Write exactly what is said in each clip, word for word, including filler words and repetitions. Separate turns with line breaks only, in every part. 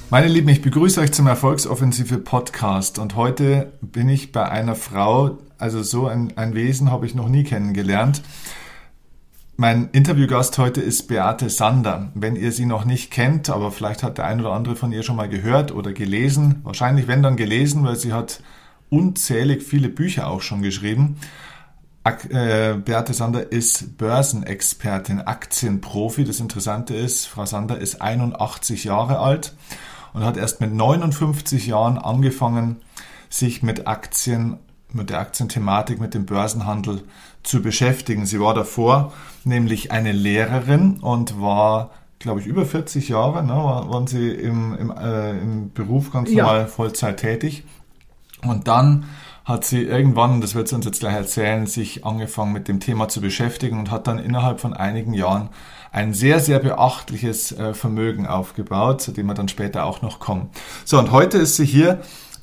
Meine Lieben, ich begrüße euch zum Erfolgsoffensive Podcast und heute bin ich bei einer Frau, also so ein, ein Wesen habe ich noch nie kennengelernt. Mein Interviewgast heute ist Beate Sander. Wenn ihr sie noch nicht kennt, aber vielleicht hat der ein oder andere von ihr schon mal gehört oder gelesen, wahrscheinlich wenn dann gelesen, weil sie hat unzählig viele Bücher auch schon geschrieben. Beate Sander ist Börsenexpertin, Aktienprofi. Das Interessante ist, Frau Sander ist einundachtzig Jahre alt und hat erst mit neunundfünfzig Jahren angefangen, sich mit Aktien, mit der Aktienthematik, mit dem Börsenhandel zu beschäftigen. Sie war davor nämlich eine Lehrerin und war, glaube ich, über vierzig Jahre, ne, waren Sie im, im, äh, im Beruf ganz
ja.
normal Vollzeit tätig. Und dann hat sie irgendwann, das wird sie uns jetzt gleich erzählen, sich angefangen mit dem Thema zu beschäftigen und hat dann innerhalb von einigen Jahren ein sehr, sehr beachtliches äh, Vermögen aufgebaut, zu dem wir dann später auch noch kommen. So, und heute ist sie hier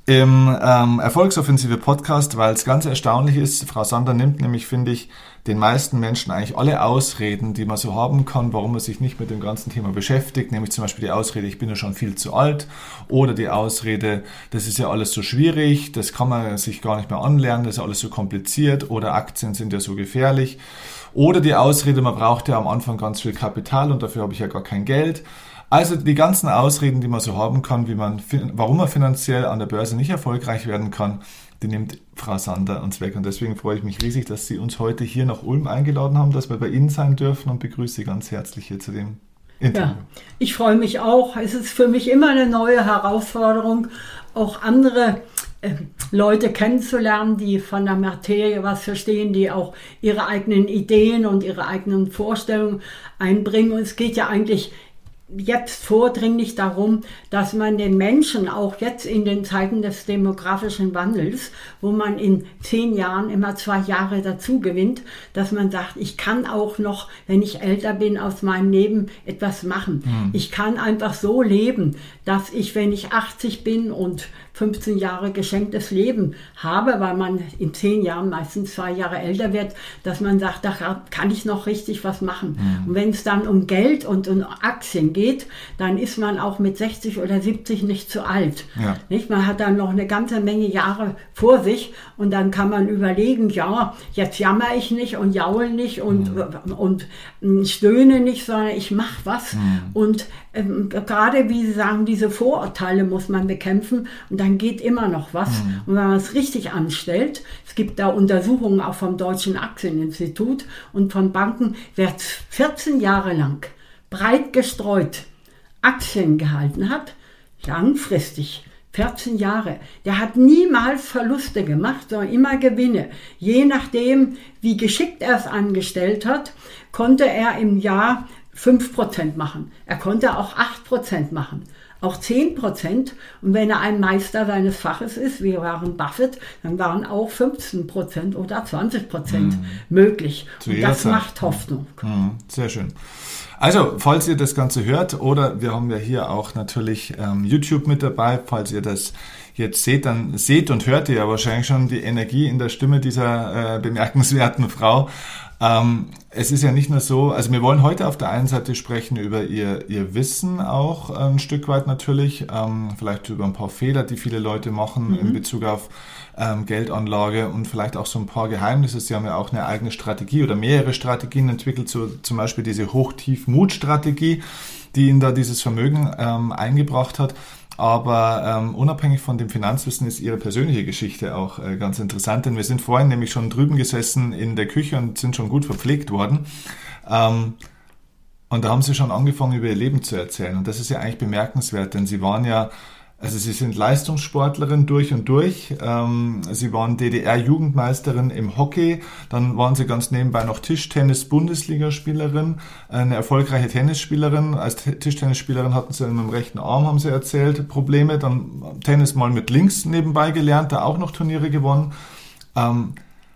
im ähm, Erfolgsoffensive Podcast, weil es ganz erstaunlich ist. Frau Sander nimmt nämlich, finde ich, den meisten Menschen eigentlich alle Ausreden, die man so haben kann, warum man sich nicht mit dem ganzen Thema beschäftigt, nämlich zum Beispiel die Ausrede, ich bin ja schon viel zu alt, oder die Ausrede, das ist ja alles so schwierig, das kann man sich gar nicht mehr anlernen, das ist alles so kompliziert, oder Aktien sind ja so gefährlich, oder die Ausrede, man braucht ja am Anfang ganz viel Kapital und dafür habe ich ja gar kein Geld. Also die ganzen Ausreden, die man so haben kann, wie man, warum man finanziell an der Börse nicht erfolgreich werden kann, die nimmt Frau Sander uns weg. Und deswegen freue ich mich riesig, dass Sie uns heute hier nach Ulm eingeladen haben, dass wir bei Ihnen sein dürfen und begrüße Sie ganz herzlich hier zu dem Interview.
Ja, ich freue mich auch. Es ist für mich immer eine neue Herausforderung, auch andere äh, Leute kennenzulernen, die von der Materie was verstehen, die auch ihre eigenen Ideen und ihre eigenen Vorstellungen einbringen. Und es geht ja eigentlich jetzt vordringlich darum, dass man den Menschen auch jetzt in den Zeiten des demografischen Wandels, wo man in zehn Jahren immer zwei Jahre dazu gewinnt, dass man sagt, ich kann auch noch, wenn ich älter bin, aus meinem Leben etwas machen. Mhm. Ich kann einfach so leben, dass ich, wenn ich achtzig bin und fünfzehn Jahre geschenktes Leben habe, weil man in zehn Jahren meistens zwei Jahre älter wird, dass man sagt, da kann ich noch richtig was machen. Mhm. Und wenn es dann um Geld und um Aktien geht, dann ist man auch mit sechzig oder siebzig nicht zu alt. Ja. Nicht? Man hat dann noch eine ganze Menge Jahre vor sich und dann kann man überlegen, ja, jetzt jammer ich nicht und jaul nicht und, mhm. und, und stöhne nicht, sondern ich mache was. Mhm. Und ähm, gerade, wie Sie sagen, diese Vorurteile muss man bekämpfen und dann geht immer noch was. Mhm. Und wenn man es richtig anstellt, es gibt da Untersuchungen auch vom Deutschen Aktieninstitut und von Banken, wer vierzehn Jahre lang breit gestreut Aktien gehalten hat, langfristig, vierzehn Jahre, der hat niemals Verluste gemacht, sondern immer Gewinne. Je nachdem, wie geschickt er es angestellt hat, konnte er im Jahr fünf Prozent machen. Er konnte auch acht Prozent machen. Auch zehn Prozent. Und wenn er ein Meister seines Faches ist, wie Warren Buffett, dann waren auch fünfzehn Prozent oder zwanzig Prozent mhm. möglich. Und das Zeit. macht Hoffnung.
Mhm. Sehr schön. Also, falls ihr das Ganze hört, oder wir haben ja hier auch natürlich ähm, YouTube mit dabei, falls ihr das jetzt seht, dann seht und hört ihr ja wahrscheinlich schon die Energie in der Stimme dieser äh, bemerkenswerten Frau. Ähm, es ist ja nicht nur so, also wir wollen heute auf der einen Seite sprechen über ihr, ihr Wissen auch ein Stück weit natürlich, ähm, vielleicht über ein paar Fehler, die viele Leute machen mhm. in Bezug auf ähm, Geldanlage und vielleicht auch so ein paar Geheimnisse. Sie haben ja auch eine eigene Strategie oder mehrere Strategien entwickelt, so zum Beispiel diese Hoch-Tief-Mut-Strategie, die Ihnen da dieses Vermögen ähm, eingebracht hat. Aber ähm, unabhängig von dem Finanzwissen ist Ihre persönliche Geschichte auch äh, ganz interessant, denn wir sind vorhin nämlich schon drüben gesessen in der Küche und sind schon gut verpflegt worden. Ähm, und da haben Sie schon angefangen, über Ihr Leben zu erzählen. Und das ist ja eigentlich bemerkenswert, denn Sie waren ja, also Sie sind Leistungssportlerin durch und durch. Ähm, Sie waren D D R-Jugendmeisterin im Hockey. Dann waren Sie ganz nebenbei noch Tischtennis-Bundesligaspielerin, eine erfolgreiche Tennisspielerin. Als Tischtennisspielerin hatten Sie mit dem rechten Arm, haben Sie erzählt, Probleme. Dann Tennis mal mit links nebenbei gelernt, da auch noch Turniere gewonnen. Ähm,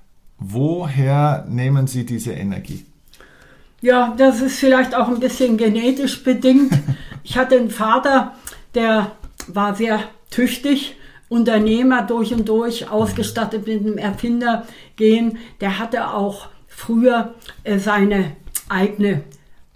woher nehmen Sie diese Energie?
Ja, das ist vielleicht auch ein bisschen genetisch bedingt. Ich hatte einen Vater, der war sehr tüchtig, Unternehmer durch und durch, ausgestattet mit einem Erfindergehen. Der hatte auch früher äh, seine eigene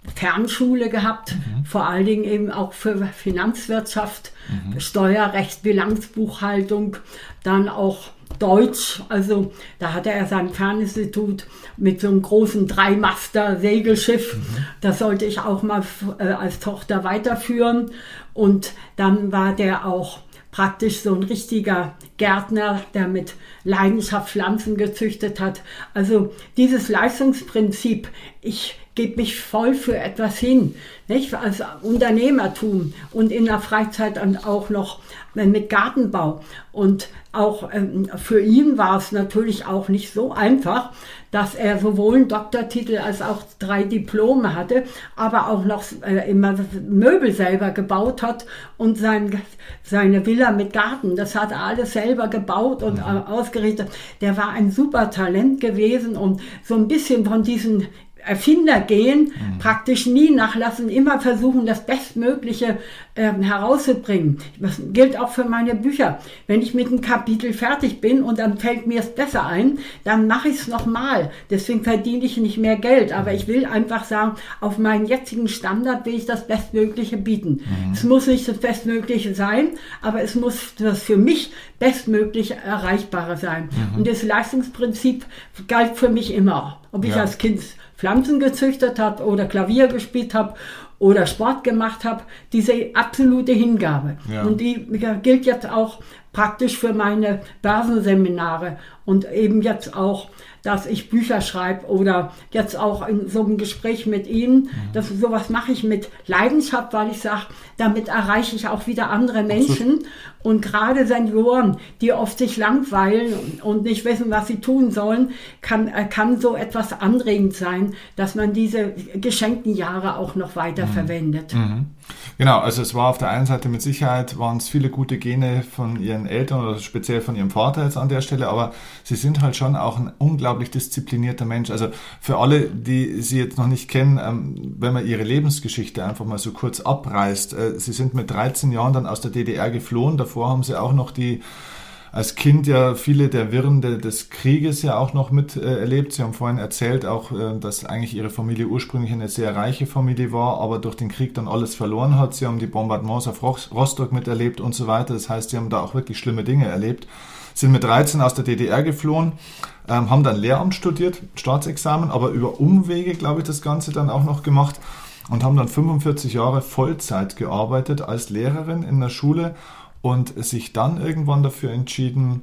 Fernschule gehabt, mhm. vor allen Dingen eben auch für Finanzwirtschaft, mhm. Steuerrecht, Bilanzbuchhaltung, dann auch Deutsch, also da hatte er sein Ferninstitut mit so einem großen Dreimaster-Segelschiff, mhm. das sollte ich auch mal äh, als Tochter weiterführen und dann war der auch praktisch so ein richtiger Gärtner, der mit Leidenschaft Pflanzen gezüchtet hat. Also dieses Leistungsprinzip, ich gebe mich voll für etwas hin, nicht? Also Unternehmertum und in der Freizeit und auch noch mit Gartenbau. Und auch ähm, für ihn war es natürlich auch nicht so einfach, dass er sowohl einen Doktortitel als auch drei Diplome hatte, aber auch noch äh, immer Möbel selber gebaut hat und sein, seine Villa mit Garten, das hat er alles selber gebaut und äh, ausgerichtet. Der war ein super Talent gewesen und so ein bisschen von diesen Erfinder gehen, mhm. praktisch nie nachlassen, immer versuchen, das Bestmögliche äh, herauszubringen. Das gilt auch für meine Bücher. Wenn ich mit einem Kapitel fertig bin und dann fällt mir es besser ein, dann mache ich es nochmal. Deswegen verdiene ich nicht mehr Geld. Aber ich will einfach sagen, auf meinen jetzigen Standard will ich das Bestmögliche bieten. Mhm. Es muss nicht das Bestmögliche sein, aber es muss das für mich Bestmögliche Erreichbare sein. Mhm. Und das Leistungsprinzip galt für mich immer. Ob ich ja. als Kind Pflanzen gezüchtet habe oder Klavier gespielt habe oder Sport gemacht habe, diese absolute Hingabe. Ja. Und die gilt jetzt auch praktisch für meine Börsenseminare und eben jetzt auch, dass ich Bücher schreibe oder jetzt auch in so einem Gespräch mit Ihnen. Das, sowas mache ich mit Leidenschaft, weil ich sage, damit erreiche ich auch wieder andere Menschen. Absolut. Und gerade Senioren, die oft sich langweilen und nicht wissen, was sie tun sollen, kann, kann so etwas anregend sein, dass man diese geschenkten Jahre auch noch weiter mhm. verwendet.
Mhm. Genau, also es war auf der einen Seite mit Sicherheit, waren es viele gute Gene von Ihren Eltern oder speziell von Ihrem Vater jetzt an der Stelle, aber Sie sind halt schon auch ein unglaublich disziplinierter Mensch. Also für alle, die Sie jetzt noch nicht kennen, ähm, wenn man Ihre Lebensgeschichte einfach mal so kurz abreißt. Äh, Sie sind mit dreizehn Jahren dann aus der D D R geflohen, davor haben Sie auch noch die als Kind ja viele der Wirren de, des Krieges ja auch noch mit äh, erlebt. Sie haben vorhin erzählt auch, äh, dass eigentlich Ihre Familie ursprünglich eine sehr reiche Familie war, aber durch den Krieg dann alles verloren hat. Sie haben die Bombardements auf Rostock miterlebt und so weiter. Das heißt, Sie haben da auch wirklich schlimme Dinge erlebt. Sind mit dreizehn aus der D D R geflohen, ähm, haben dann Lehramt studiert, Staatsexamen, aber über Umwege, glaube ich, das Ganze dann auch noch gemacht und haben dann fünfundvierzig Jahre Vollzeit gearbeitet als Lehrerin in der Schule und sich dann irgendwann dafür entschieden,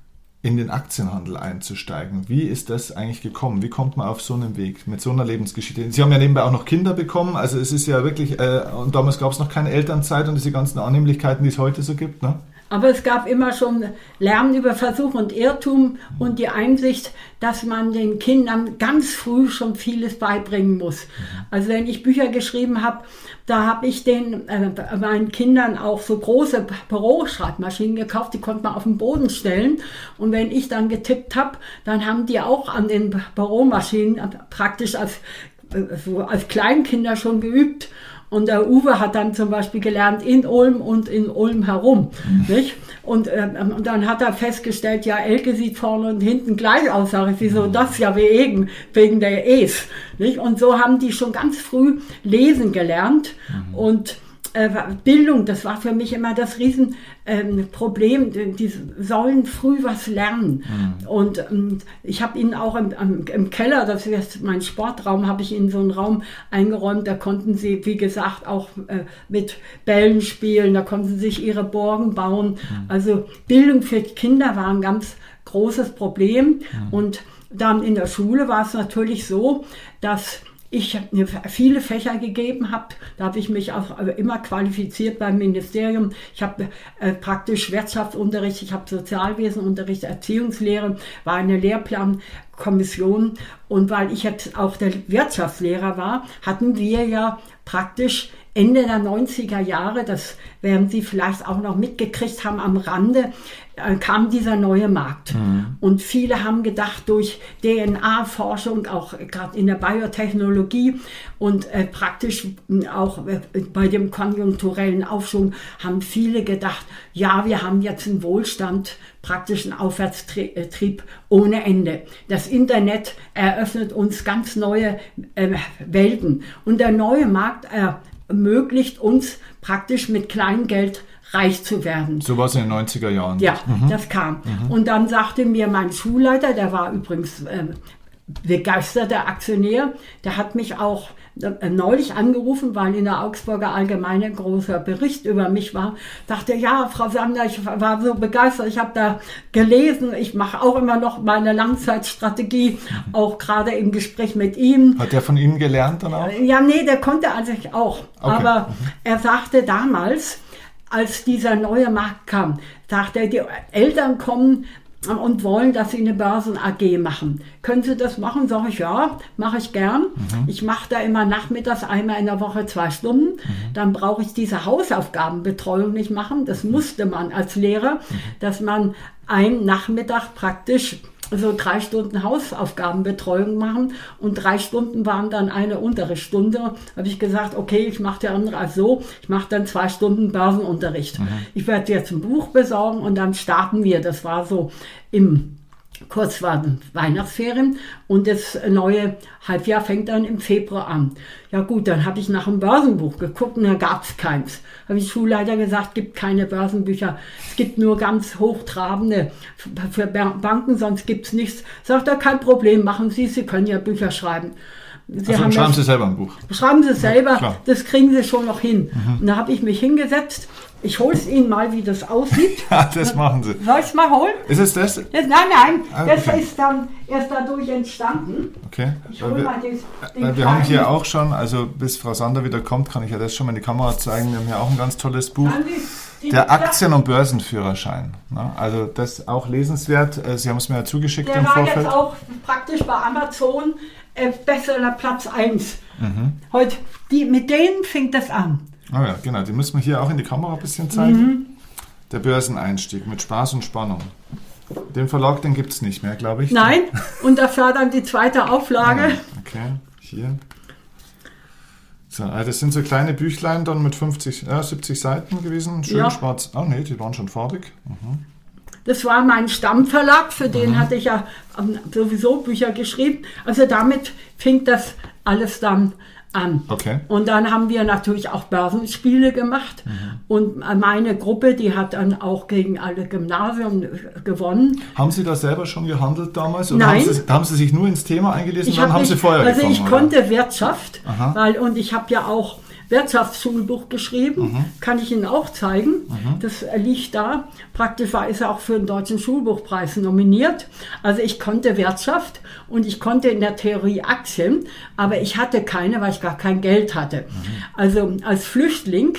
in den Aktienhandel einzusteigen. Wie ist das eigentlich gekommen? Wie kommt man auf so einen Weg mit so einer Lebensgeschichte? Sie haben ja nebenbei auch noch Kinder bekommen, also es ist ja wirklich, äh, und damals gab es noch keine Elternzeit und diese ganzen Annehmlichkeiten, die es heute so gibt, ne?
Aber es gab immer schon Lernen über Versuch und Irrtum und die Einsicht, dass man den Kindern ganz früh schon vieles beibringen muss. Also wenn ich Bücher geschrieben habe, da habe ich den äh, meinen Kindern auch so große Büroschreibmaschinen gekauft, die konnte man auf den Boden stellen. Und wenn ich dann getippt habe, dann haben die auch an den Büromaschinen praktisch als, äh, so als Kleinkinder schon geübt. Und der Uwe hat dann zum Beispiel gelernt in Ulm und in Ulm herum. Mhm. Nicht? Und, äh, und dann hat er festgestellt, ja, Elke sieht vorne und hinten gleich aus. Sag ich, wieso das? Ja, wegen, wegen der E's. Nicht? Und so haben die schon ganz früh lesen gelernt. Mhm. Und äh, Bildung, das war für mich immer das Riesenproblem. Ähm, die sollen früh was lernen. Mhm. Und ähm, ich habe ihnen auch im, im, im Keller, das ist mein Sportraum, habe ich ihnen so einen Raum eingeräumt. Da konnten sie, wie gesagt, auch äh, mit Bällen spielen. Da konnten sie sich ihre Burgen bauen. Mhm. Also Bildung für Kinder war ein ganz großes Problem. Mhm. Und dann in der Schule war es natürlich so, dass ich mir viele Fächer gegeben habe, da habe ich mich auch immer qualifiziert beim Ministerium. Ich habe äh, praktisch Wirtschaftsunterricht, ich habe Sozialwesenunterricht, Erziehungslehre, war eine Lehrplankommission und weil ich jetzt auch der Wirtschaftslehrer war, hatten wir ja praktisch Ende der neunziger Jahre, das werden Sie vielleicht auch noch mitgekriegt haben am Rande, äh, kam dieser neue Markt. Mhm. Und viele haben gedacht, durch D N A-Forschung, auch gerade in der Biotechnologie und äh, praktisch auch äh, bei dem konjunkturellen Aufschwung, haben viele gedacht, ja, wir haben jetzt einen Wohlstand, praktisch einen Aufwärtstrieb ohne Ende. Das Internet eröffnet uns ganz neue äh, Welten. Und der neue Markt ermöglicht uns praktisch mit Kleingeld reich zu werden.
So war es in den neunziger Jahren.
Ja, mhm. das kam. Mhm. Und dann sagte mir mein Schulleiter, der war übrigens äh, begeisterter Aktionär, der hat mich auch äh, neulich angerufen, weil in der Augsburger Allgemeine ein großer Bericht über mich war. Dachte, ja, Frau Sander, ich war so begeistert, ich habe da gelesen, ich mache auch immer noch meine Langzeitstrategie, mhm. auch gerade im Gespräch mit ihm.
Hat der von Ihnen gelernt dann auch?
Ja, nee, der konnte also auch. Okay. Aber mhm. er sagte damals, als dieser neue Markt kam, sagte er, die Eltern kommen und wollen, dass sie eine Börsen-A G machen. Können Sie das machen? Sag ich, ja, mache ich gern. Mhm. Ich mache da immer nachmittags einmal in der Woche zwei Stunden. Mhm. Dann brauche ich diese Hausaufgabenbetreuung nicht machen. Das musste man als Lehrer, mhm. dass man einen Nachmittag praktisch so drei Stunden Hausaufgabenbetreuung machen und drei Stunden waren dann eine Unterrichtsstunde. Habe ich gesagt, okay, ich mache der andere als so, ich mache dann zwei Stunden Börsenunterricht. Mhm. Ich werde jetzt ein Buch besorgen und dann starten wir. Das war so im kurz vor den Weihnachtsferien und das neue Halbjahr fängt dann im Februar an. Ja gut, dann habe ich nach einem Börsenbuch geguckt und da gab es keins. Habe ich Schulleiter gesagt, gibt keine Börsenbücher, es gibt nur ganz hochtrabende für Banken, sonst gibt es nichts. Sagt er, kein Problem, machen Sie, Sie können ja Bücher schreiben.
Sie also haben schreiben Sie selber ein Buch.
Schreiben Sie selber, ja, das kriegen Sie schon noch hin. Mhm. Und da habe ich mich hingesetzt. Ich hole es Ihnen mal, wie das aussieht.
Ja, das machen Sie.
Soll ich es mal holen?
Ist es das?
das nein, nein,
ah,
das
okay.
ist dann erst dadurch entstanden.
Okay.
Ich hole mal den, den
weil wir haben hier auch schon, also bis Frau Sander wieder kommt, kann ich ja das schon mal in die Kamera zeigen. Wir haben hier auch ein ganz tolles Buch. Die, die, der Aktien- und Börsenführerschein. Also das ist auch lesenswert. Sie haben es mir ja zugeschickt
der
im
war
Vorfeld.
Jetzt auch praktisch bei Amazon äh, Bestseller Platz eins. Mhm. Heute, die, mit denen fängt das an.
Oh ja, genau. Die müssen wir hier auch in die Kamera ein bisschen zeigen. Mhm. Der Börseneinstieg mit Spaß und Spannung. Den Verlag, den gibt es nicht mehr, glaube ich.
Nein, und das war dann die zweite Auflage.
Ja, okay, hier. So, also das sind so kleine Büchlein dann mit fünfzig, äh, siebzig Seiten gewesen. Schön ja. schwarz. Oh nee, die waren schon farbig. Mhm.
Das war mein Stammverlag, für den mhm. hatte ich ja sowieso Bücher geschrieben. Also damit fing das alles dann an.
Okay.
Und dann haben wir natürlich auch Börsenspiele gemacht. Mhm. Und meine Gruppe, die hat dann auch gegen alle Gymnasien gewonnen.
Haben Sie da selber schon gehandelt damals?
Oder Nein.
Haben Sie, haben Sie sich nur ins Thema eingelesen?
Ich
oder
hab
haben
mich,
Sie vorher
Also
gefangen,
ich
oder?
konnte Wirtschaft, weil, und ich habe ja auch Wirtschaftsschulbuch geschrieben, mhm. kann ich Ihnen auch zeigen. Mhm. Das liegt da. Praktisch war ist er auch für den Deutschen Schulbuchpreis nominiert. Also ich konnte Wirtschaft und ich konnte in der Theorie Aktien, aber ich hatte keine, weil ich gar kein Geld hatte. Mhm. Also als Flüchtling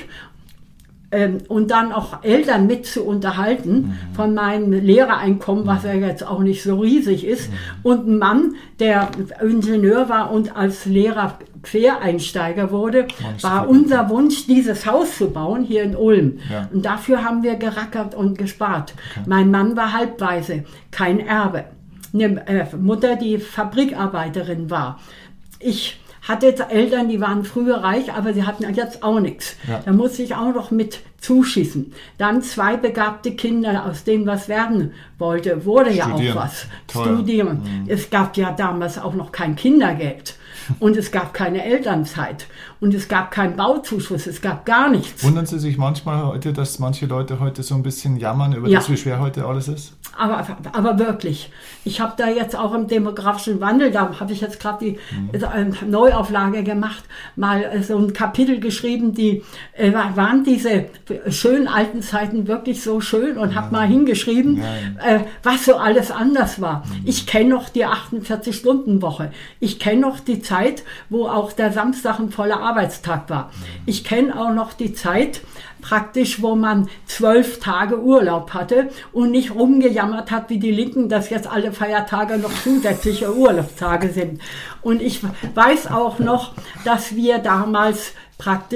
ähm, und dann auch Eltern mit zu unterhalten mhm. von meinem Lehrereinkommen, was ja jetzt auch nicht so riesig ist, mhm. und ein Mann, der Ingenieur war und als Lehrer Quereinsteiger wurde, war unser Wunsch, dieses Haus zu bauen hier in Ulm. Ja. Und dafür haben wir gerackert und gespart. Okay. Mein Mann war halbwaise, kein Erbe. Eine äh, Mutter, die Fabrikarbeiterin war. Ich hatte jetzt Eltern, die waren früher reich, aber sie hatten jetzt auch nichts. Ja. Da musste ich auch noch mit zuschießen. Dann zwei begabte Kinder, aus denen was werden wollte, wurde Studieren. ja auch was. Toll. Studieren. Mhm. Es gab ja damals auch noch kein Kindergeld. Und es gab keine Elternzeit. Und es gab keinen Bauzuschuss. Es gab gar nichts.
Wundern Sie sich manchmal heute, dass manche Leute heute so ein bisschen jammern über ja. das, wie schwer heute alles ist?
Aber, aber wirklich. Ich habe da jetzt auch im demografischen Wandel, da habe ich jetzt gerade die mhm. Neuauflage gemacht, mal so ein Kapitel geschrieben, die äh, waren diese schönen alten Zeiten wirklich so schön und ja. habe mal hingeschrieben, ja. äh, was so alles anders war. Mhm. Ich kenne noch die achtundvierzig-Stunden-Woche. Ich kenne noch die Zeit, wo auch der Samstag ein voller Arbeitstag war. Mhm. Ich kenne auch noch die Zeit, praktisch, wo man zwölf Tage Urlaub hatte und nicht rumgejammert hat wie die Linken, dass jetzt alle Feiertage noch zusätzliche Urlaubstage sind. Und ich weiß auch noch, dass wir damals praktisch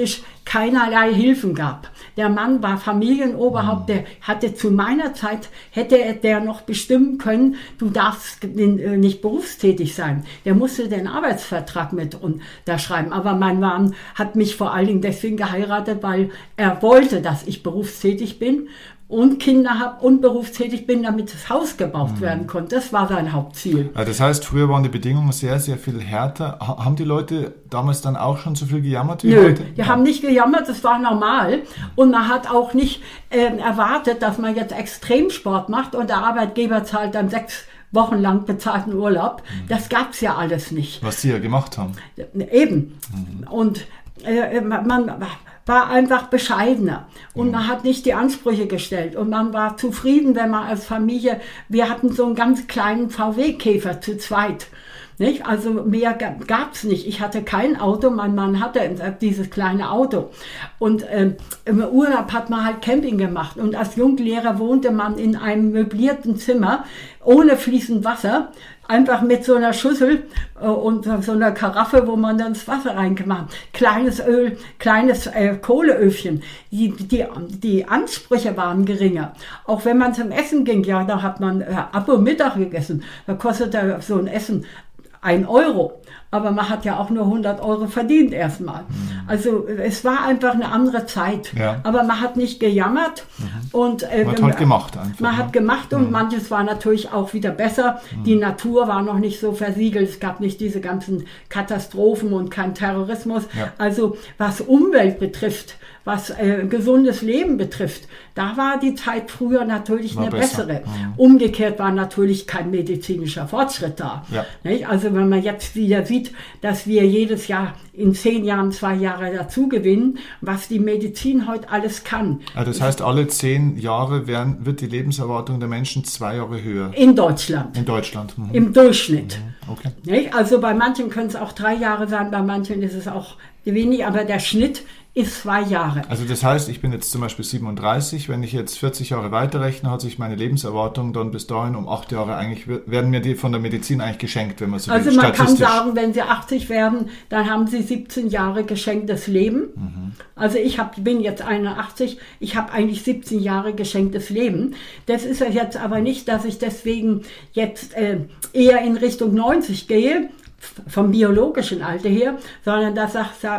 keinerlei Hilfen gab. Der Mann war Familienoberhaupt, der hatte zu meiner Zeit, hätte der noch bestimmen können, du darfst nicht berufstätig sein. Der musste den Arbeitsvertrag mit unterschreiben. Aber mein Mann hat mich vor allen Dingen deswegen geheiratet, weil er wollte, dass ich berufstätig bin und Kinder habe und berufstätig bin, damit das Haus gebaut mhm. werden konnte. Das war sein Hauptziel.
Ja, das heißt, früher waren die Bedingungen sehr, sehr viel härter. Ha- haben die Leute damals dann auch schon so viel gejammert wie
Nö,
heute?
die ja. haben nicht gejammert, das war normal. Und man hat auch nicht äh, erwartet, dass man jetzt Extremsport macht und der Arbeitgeber zahlt dann sechs Wochen lang bezahlten Urlaub. Mhm. Das gab's ja alles nicht.
Was die ja gemacht haben.
Eben.
Mhm.
Und äh, man war einfach bescheidener und mhm. man hat nicht die Ansprüche gestellt und man war zufrieden, wenn man als Familie, wir hatten so einen ganz kleinen V W-Käfer zu zweit. Nicht? Also mehr gab's nicht. Ich hatte kein Auto, mein Mann hatte dieses kleine Auto. Und äh, im Urlaub hat man halt Camping gemacht. Und als Junglehrer wohnte man in einem möblierten Zimmer ohne fließend Wasser, einfach mit so einer Schüssel äh, und so einer Karaffe, wo man dann das Wasser reingemacht hat. Kleines Öl, kleines äh, Kohleöfchen. Die, die, die Ansprüche waren geringer. Auch wenn man zum Essen ging, ja, da hat man äh, ab und Mittag gegessen. Da kostete so ein Essen ein Euro. Aber man hat ja auch nur hundert Euro verdient erstmal. Mhm. Also es war einfach eine andere Zeit. Ja. Aber man hat nicht gejammert. Mhm. Und, äh,
man hat halt gemacht einfach.
Man
ne?
hat gemacht und
mhm.
manches war natürlich auch wieder besser. Mhm. Die Natur war noch nicht so versiegelt. Es gab nicht diese ganzen Katastrophen und kein Terrorismus. Ja. Also was Umwelt betrifft, was äh, gesundes Leben betrifft, da war die Zeit früher natürlich war eine besser. bessere. Mhm. Umgekehrt war natürlich kein medizinischer Fortschritt da. Ja. Nicht? Also wenn man jetzt wieder sieht, dass wir jedes Jahr in zehn Jahren zwei Jahre dazu gewinnen, was die Medizin heute alles kann.
Also das heißt, alle zehn Jahre werden, wird die Lebenserwartung der Menschen zwei Jahre höher?
In Deutschland.
In Deutschland. Mhm.
Im Durchschnitt.
Mhm. Okay.
Nicht? Also bei manchen können es auch drei Jahre sein, bei manchen ist es auch wenig, aber der Schnitt ist zwei Jahre.
Also das heißt, ich bin jetzt zum Beispiel siebenunddreißig, wenn ich jetzt vierzig Jahre weiterrechne, hat sich meine Lebenserwartung dann bis dahin um acht Jahre eigentlich, werden mir die von der Medizin eigentlich geschenkt, wenn man so will.
Also man kann sagen, wenn Sie achtzig werden, dann haben Sie siebzehn Jahre geschenktes Leben. Mhm. Also ich hab, bin jetzt einundachtzig, ich habe eigentlich siebzehn Jahre geschenktes Leben. Das ist ja jetzt aber nicht, dass ich deswegen jetzt äh, eher in Richtung neunzig gehe, vom biologischen Alter her, sondern dass,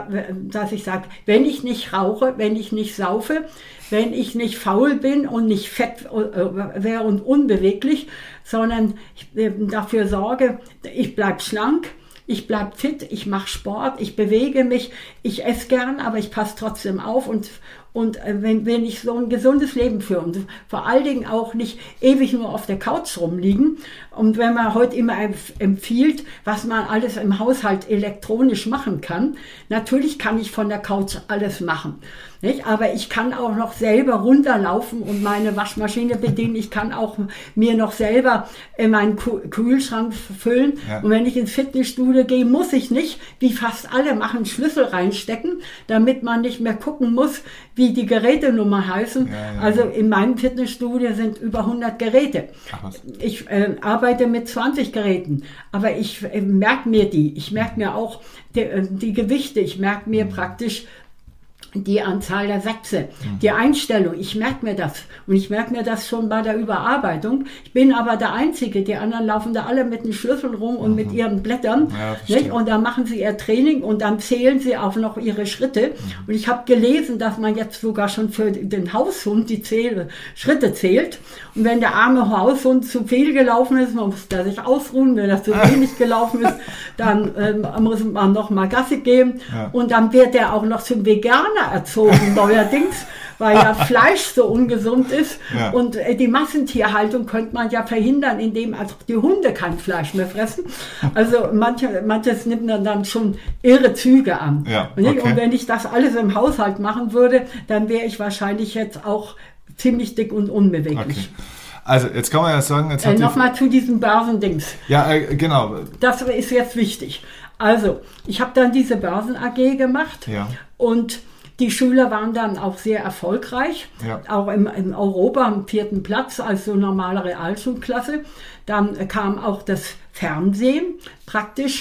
dass ich sage, wenn ich nicht rauche, wenn ich nicht saufe, wenn ich nicht faul bin und nicht fett wäre und unbeweglich, sondern ich dafür sorge, ich bleibe schlank, ich bleibe fit, ich mache Sport, ich bewege mich, ich esse gern, aber ich passe trotzdem auf und Und wenn, wenn ich so ein gesundes Leben führe und vor allen Dingen auch nicht ewig nur auf der Couch rumliegen und wenn man heute immer empfiehlt, was man alles im Haushalt elektronisch machen kann, natürlich kann ich von der Couch alles machen. Nicht? Aber ich kann auch noch selber runterlaufen und meine Waschmaschine bedienen. Ich kann auch mir noch selber meinen Kühlschrank füllen. Ja. Und wenn ich ins Fitnessstudio gehe, muss ich nicht, wie fast alle machen, Schlüssel reinstecken, damit man nicht mehr gucken muss, wie die Gerätenummer heißen. Ja, ja, also in meinem Fitnessstudio sind über hundert Geräte. Ach, ich äh, arbeite mit zwanzig Geräten, aber ich äh, merke mir die. Ich merke mir auch die, äh, die Gewichte. Ich merke mir mhm. praktisch die Anzahl der Sätze, mhm. die Einstellung, ich merke mir das. Und ich merke mir das schon bei der Überarbeitung. Ich bin aber der Einzige, die anderen laufen da alle mit den Schlüsseln rum und mhm. mit ihren Blättern. Ja, nicht? Und dann machen sie ihr Training und dann zählen sie auch noch ihre Schritte. Mhm. Und ich habe gelesen, dass man jetzt sogar schon für den Haushund die Zähl- Schritte zählt. Und wenn der arme Haushund zu viel gelaufen ist, man muss da sich ausruhen. Wenn er zu wenig gelaufen ist, dann ähm, muss man noch mal Gassi geben. Ja. Und dann wird er auch noch zum Veganer erzogen, neuerdings, weil ja Fleisch so ungesund ist. Ja. Und äh, die Massentierhaltung könnte man ja verhindern, indem also die Hunde kein Fleisch mehr fressen. Also manche, manches nimmt dann, dann schon irre Züge an. Ja, okay. Und wenn ich das alles im Haushalt machen würde, dann wäre ich wahrscheinlich jetzt auch ziemlich dick und unbeweglich. Okay.
Also jetzt kann man ja sagen... Jetzt äh,
Nochmal zu diesem Börsendings.
Ja, äh, genau.
Das ist jetzt wichtig. Also, ich habe dann diese Börsen-A G gemacht ja. und die Schüler waren dann auch sehr erfolgreich, ja. auch im, in Europa am vierten Platz als so normale Realschulklasse. Dann kam auch das Fernsehen praktisch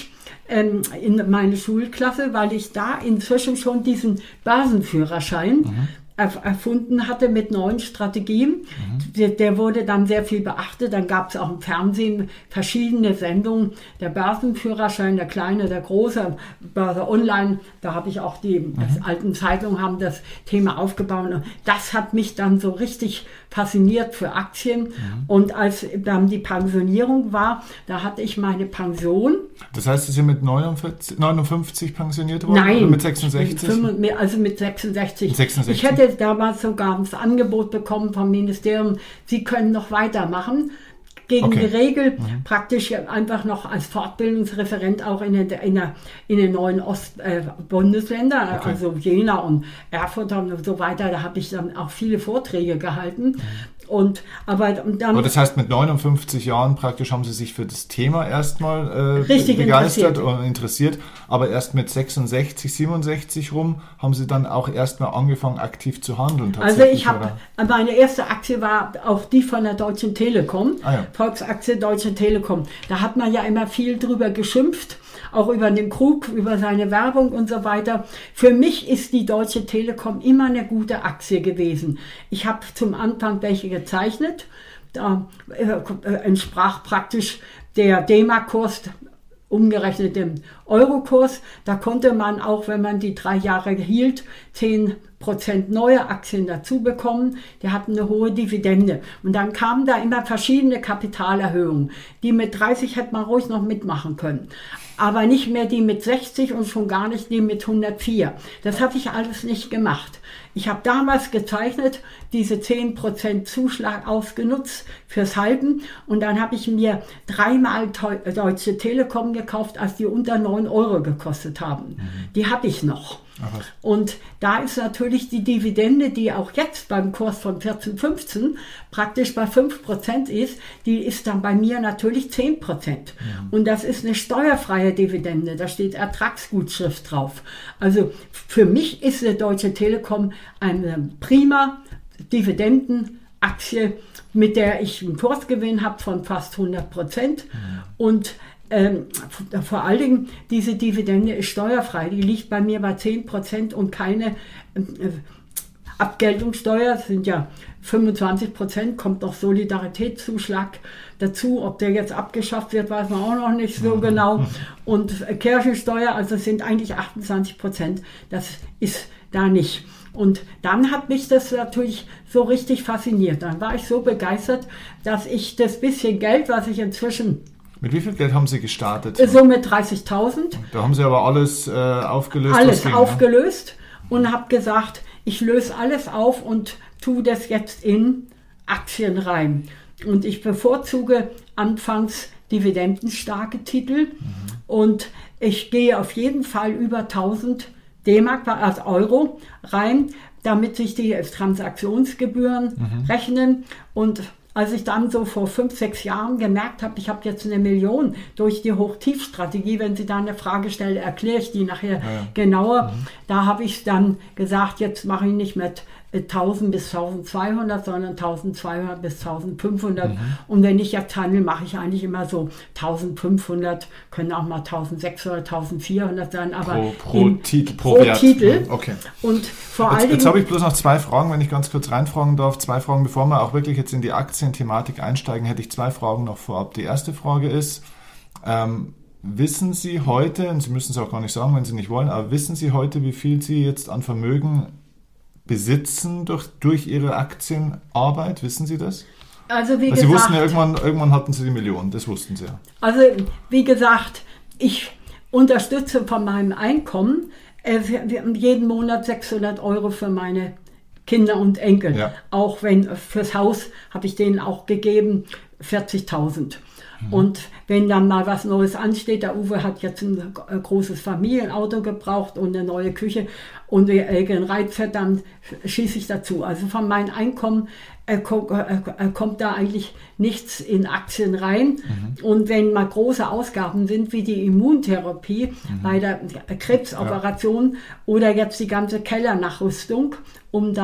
ähm, in meine Schulklasse, weil ich da inzwischen schon diesen Börsenführerschein mhm. erfunden hatte mit neuen Strategien. Mhm. Der, der wurde dann sehr viel beachtet. Dann gab es auch im Fernsehen verschiedene Sendungen. Der Börsenführerschein, der kleine, der große, Börse Online, da habe ich auch die mhm. alten Zeitungen haben das Thema aufgebaut. Und das hat mich dann so richtig fasziniert für Aktien. Mhm. Und als dann die Pensionierung war, da hatte ich meine Pension.
Das heißt, Sie sind mit neunundvierzig, neunundfünfzig pensioniert worden?
Nein,
oder mit sechsundsechzig?
Also mit sechsundsechzig.
sechsundsechzig.
Ich hätte damals sogar das Angebot bekommen vom Ministerium, Sie können noch weitermachen. Gegen okay. die Regel mhm. praktisch einfach noch als Fortbildungsreferent auch in den, in der, in den neuen Ostbundesländern, äh, okay. also Jena und Erfurt und so weiter, da habe ich dann auch viele Vorträge gehalten. Mhm. Und, aber, dann,
aber das heißt, mit neunundfünfzig Jahren praktisch haben Sie sich für das Thema erstmal äh, begeistert interessiert. und interessiert, aber erst mit sechsundsechzig, siebenundsechzig rum haben Sie dann auch erstmal angefangen, aktiv zu handeln.
Also ich habe, meine erste Aktie war auch die von der Deutschen Telekom, ah, ja. Volksaktie Deutsche Telekom. Da hat man ja immer viel drüber geschimpft, auch über den Krug, über seine Werbung und so weiter. Für mich ist die Deutsche Telekom immer eine gute Aktie gewesen. Ich habe zum Anfang welche gezeichnet. Da äh, entsprach praktisch der D-Mark-Kurs umgerechnet dem Euro-Kurs. Da konnte man auch, wenn man die drei Jahre hielt, zehn Prozent neue Aktien dazu bekommen. Die hatten eine hohe Dividende. Und dann kamen da immer verschiedene Kapitalerhöhungen. Die mit dreißig hätte man ruhig noch mitmachen können. Aber nicht mehr die mit sechzig und schon gar nicht die mit hundertvier. Das habe ich alles nicht gemacht. Ich habe damals gezeichnet, diese zehn Prozent Zuschlag ausgenutzt fürs Halten und dann habe ich mir dreimal Deutsche Telekom gekauft, als die unter neun Euro gekostet haben. Mhm. Die habe ich noch. Aha. Und da ist natürlich die Dividende, die auch jetzt beim Kurs von vierzehn, fünfzehn praktisch bei fünf Prozent ist, die ist dann bei mir natürlich zehn Prozent. Mhm. Und das ist eine steuerfreie Dividende, da steht Ertragsgutschrift drauf. Also für mich ist die Deutsche Telekom eine prima Dividendenaktie, mit der ich einen Kursgewinn habe von fast hundert Prozent. Mhm. Und Ähm, vor allen Dingen, diese Dividende ist steuerfrei. Die liegt bei mir bei zehn Prozent und keine äh, Abgeltungssteuer. Das sind ja fünfundzwanzig Prozent, kommt noch Solidaritätszuschlag dazu. Ob der jetzt abgeschafft wird, weiß man auch noch nicht so genau. Und äh, Kirchensteuer, also sind eigentlich achtundzwanzig Prozent. Das ist da nicht. Und dann hat mich das natürlich so richtig fasziniert. Dann war ich so begeistert, dass ich das bisschen Geld, was ich inzwischen...
Mit wie viel Geld haben Sie gestartet?
So mit dreißigtausend.
Da haben Sie aber alles äh, aufgelöst?
Alles ging, aufgelöst ne? Und habe gesagt, ich löse alles auf und tue das jetzt in Aktien rein. Und ich bevorzuge anfangs dividendenstarke Titel. Mhm. Und ich gehe auf jeden Fall über tausend D-Mark, also Euro rein, damit sich die Transaktionsgebühren mhm. rechnen. Und als ich dann so vor fünf, sechs Jahren gemerkt habe, ich habe jetzt eine Million durch die Hoch-Tief-Strategie, wenn Sie da eine Frage stellen, erkläre ich die nachher ja, ja. genauer. Mhm. Da habe ich dann gesagt, jetzt mache ich nicht mit tausend bis tausendzweihundert, sondern tausendzweihundert bis tausendfünfhundert. Mhm. Und wenn ich jetzt handle, mache ich eigentlich immer so tausendfünfhundert, können auch mal tausendsechshundert, tausendvierhundert sein. Aber
pro, pro Titel. Pro,
pro Titel.
Okay.
Und vor
jetzt,
allen
jetzt habe ich bloß noch zwei Fragen, wenn ich ganz kurz reinfragen darf. Zwei Fragen, bevor wir auch wirklich jetzt in die Aktienthematik einsteigen, hätte ich zwei Fragen noch vorab. Die erste Frage ist, ähm, wissen Sie heute, und Sie müssen es auch gar nicht sagen, wenn Sie nicht wollen, aber wissen Sie heute, wie viel Sie jetzt an Vermögen besitzen durch, durch Ihre Aktienarbeit? Wissen Sie das?
Also wie
also Sie
gesagt,
wussten ja, irgendwann, irgendwann hatten Sie die Million, das wussten Sie ja.
Also wie gesagt, ich unterstütze von meinem Einkommen äh, jeden Monat sechshundert Euro für meine Kinder und Enkel. Ja. Auch wenn fürs Haus habe ich denen auch gegeben vierzigtausend. Mhm. Und wenn dann mal was Neues ansteht, der Uwe hat jetzt ein großes Familienauto gebraucht und eine neue Küche und ein Reitpferd, dann schieße ich dazu. Also von meinem Einkommen äh, kommt, äh, kommt da eigentlich nichts in Aktien rein. Mhm. Und wenn mal große Ausgaben sind, wie die Immuntherapie mhm. bei der Krebsoperation ja. oder jetzt die ganze Kellernachrüstung, um da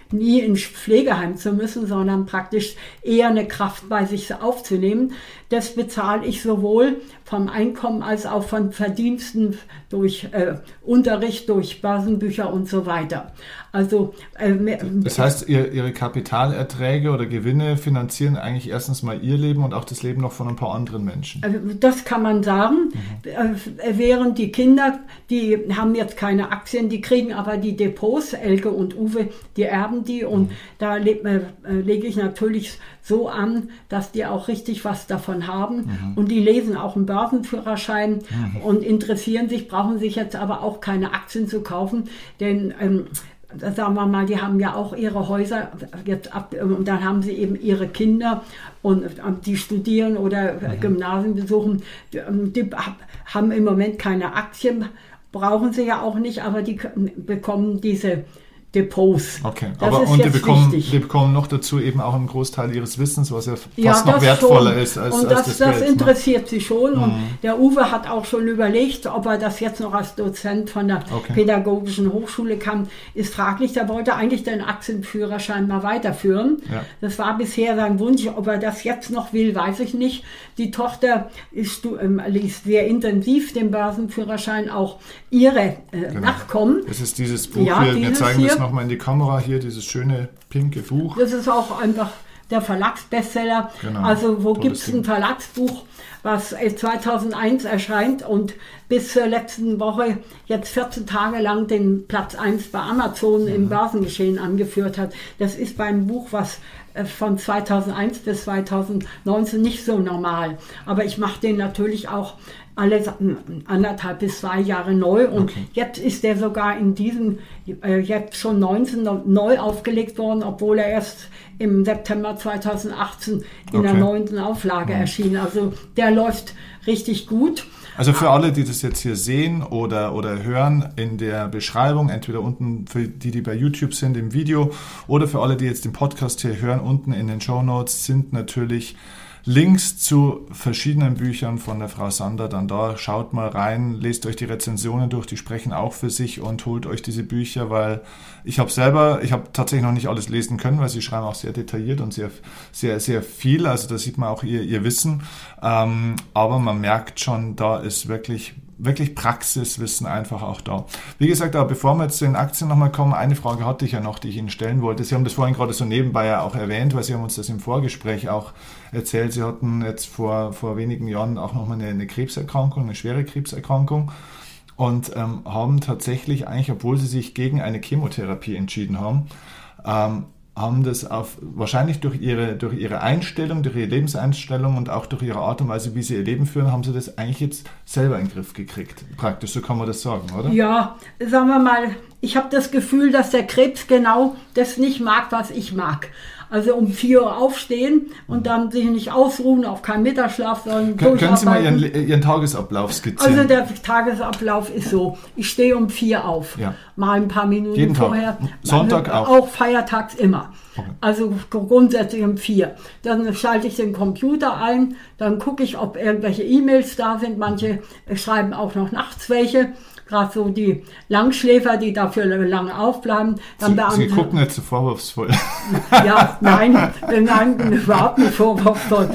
nie ins Pflegeheim zu müssen, sondern praktisch eher eine Kraft bei sich aufzunehmen. Das bezahle ich sowohl vom Einkommen als auch von Verdiensten durch äh, Unterricht, durch Börsenbücher und so weiter. Also äh,
das heißt, ihr, Ihre Kapitalerträge oder Gewinne finanzieren eigentlich erstens mal Ihr Leben und auch das Leben noch von ein paar anderen Menschen.
Das kann man sagen. Mhm. Äh, während die Kinder, die haben jetzt keine Aktien, die kriegen aber die Depots, Elke und Uwe, die erben die und mhm. da le- äh, lege ich natürlich so an, dass die auch richtig was davon haben mhm. und die lesen auch einen Börsenführerschein mhm. und interessieren sich, brauchen sich jetzt aber auch keine Aktien zu kaufen, denn ähm, sagen wir mal, die haben ja auch ihre Häuser jetzt ab und dann haben sie eben ihre Kinder und die studieren oder mhm. Gymnasien besuchen, die, die haben im Moment keine Aktien, brauchen sie ja auch nicht, aber die bekommen diese Depots.
Okay, das aber und die bekommen, die bekommen noch dazu eben auch einen Großteil ihres Wissens, was ja fast ja, noch wertvoller schon. ist als,
und das,
als das,
das
Geld.
interessiert ne? sie schon. Mhm. Und der Uwe hat auch schon überlegt, ob er das jetzt noch als Dozent von der okay. Pädagogischen Hochschule kann. Ist fraglich, der wollte eigentlich den Aktienführerschein mal weiterführen. Ja. Das war bisher sein Wunsch. Ob er das jetzt noch will, weiß ich nicht. Die Tochter ist, ähm, liest sehr intensiv den Börsenführerschein, auch ihre äh, genau. Nachkommen.
Das ist dieses Buch ja, hier, wir zeigen hier. das nochmal in die Kamera, hier dieses schöne pinke Buch.
Das ist auch einfach der Verlagsbestseller. Genau. Also wo gibt es ein Verlagsbuch, was zweitausendeins erscheint und bis zur letzten Woche jetzt vierzehn Tage lang den Platz eins bei Amazon mhm. im Börsengeschehen angeführt hat. Das ist beim Buch, was von zweitausendeins bis zweitausendneunzehn nicht so normal. Aber ich mache den natürlich auch alle anderthalb bis zwei Jahre neu und okay. jetzt ist der sogar in diesem, äh, jetzt schon neunzehn neu aufgelegt worden, obwohl er erst im September zweitausendachtzehn in okay. der neunten Auflage mhm. erschien. Also der läuft richtig gut.
Also für alle, die das jetzt hier sehen oder, oder hören, in der Beschreibung, entweder unten für die, die bei YouTube sind im Video oder für alle, die jetzt den Podcast hier hören, unten in den Shownotes sind natürlich Links zu verschiedenen Büchern von der Frau Sander dann da. Schaut mal rein, lest euch die Rezensionen durch, die sprechen auch für sich und holt euch diese Bücher, weil ich habe selber, ich habe tatsächlich noch nicht alles lesen können, weil sie schreiben auch sehr detailliert und sehr, sehr, sehr viel. Also da sieht man auch ihr, ihr Wissen. Ähm, aber man merkt schon, da ist wirklich wirklich Praxiswissen einfach auch da. Wie gesagt, aber bevor wir jetzt zu den Aktien nochmal kommen, eine Frage hatte ich ja noch, die ich Ihnen stellen wollte. Sie haben das vorhin gerade so nebenbei ja auch erwähnt, weil Sie haben uns das im Vorgespräch auch erzählt. Sie hatten jetzt vor, vor wenigen Jahren auch nochmal eine, eine Krebserkrankung, eine schwere Krebserkrankung und ähm, haben tatsächlich eigentlich, obwohl Sie sich gegen eine Chemotherapie entschieden haben, ähm, haben das auf, wahrscheinlich durch ihre, durch ihre Einstellung, durch ihre Lebenseinstellung und auch durch ihre Art und Weise, wie sie ihr Leben führen, haben sie das eigentlich jetzt selber in den Griff gekriegt. Praktisch, so kann man das sagen, oder?
Ja, sagen wir mal, ich habe das Gefühl, dass der Krebs genau das nicht mag, was ich mag. Also um vier Uhr aufstehen und dann sich nicht ausruhen, auf keinen Mittagsschlaf, sondern
Können, können Sie mal Ihren, Ihren Tagesablauf skizzieren?
Also der Tagesablauf ist so, ich stehe um vier auf, ja. mal ein paar Minuten
Jeden
vorher.
Tag. Sonntag auch?
Auch feiertags immer.
Okay.
Also grundsätzlich um vier. Dann schalte ich den Computer ein, dann gucke ich, ob irgendwelche E-Mails da sind. Manche schreiben auch noch nachts welche. Gerade so die Langschläfer, die dafür lange aufbleiben. Dann
Sie, Sie gucken jetzt so vorwurfsvoll.
Ja, nein, nein, überhaupt nicht vorwurfsvoll.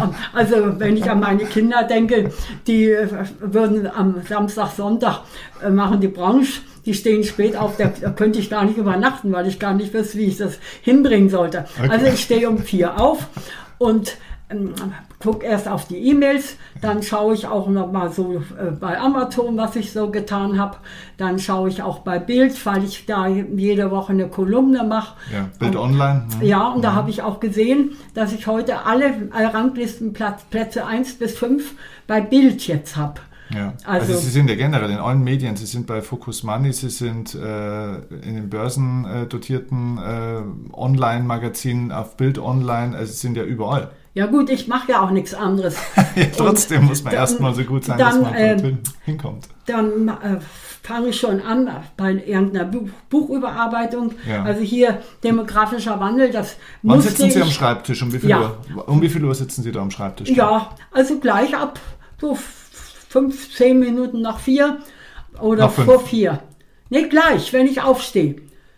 Also wenn ich an meine Kinder denke, die würden am Samstag, Sonntag machen die Branche, die stehen spät auf, da könnte ich gar nicht übernachten, weil ich gar nicht wüsste, wie ich das hinbringen sollte. Okay. Also ich stehe um vier auf und ähm, gucke erst auf die E-Mails, dann schaue ich auch noch mal so äh, bei Amazon, was ich so getan habe. Dann schaue ich auch bei Bild, weil ich da jede Woche eine Kolumne mache.
Ja, Bild und, Online.
Mhm. Ja, und da habe ich auch gesehen, dass ich heute alle Ranglistenplätze eins bis fünf bei Bild jetzt habe.
Ja, also, also Sie sind ja generell in allen Medien, Sie sind bei Focus Money, Sie sind äh, in den börsendotierten äh, Online-Magazinen, auf Bild Online, also Sie sind ja überall.
Ja gut, ich mache ja auch nichts anderes.
Ja, trotzdem und muss man erstmal so gut sein, dann, dass man äh, hinkommt.
Dann äh, fange ich schon an bei irgendeiner Buch- Buchüberarbeitung. Ja. Also hier demografischer Wandel, das
Wann
musste
sitzen Sie
ich,
am Schreibtisch? Um wie viel
ja.
Uhr? Um wie viel Uhr sitzen Sie da am Schreibtisch?
Ja, also gleich ab so fünf, zehn Minuten nach vier oder nach vor vier. Nee, gleich, wenn ich aufstehe.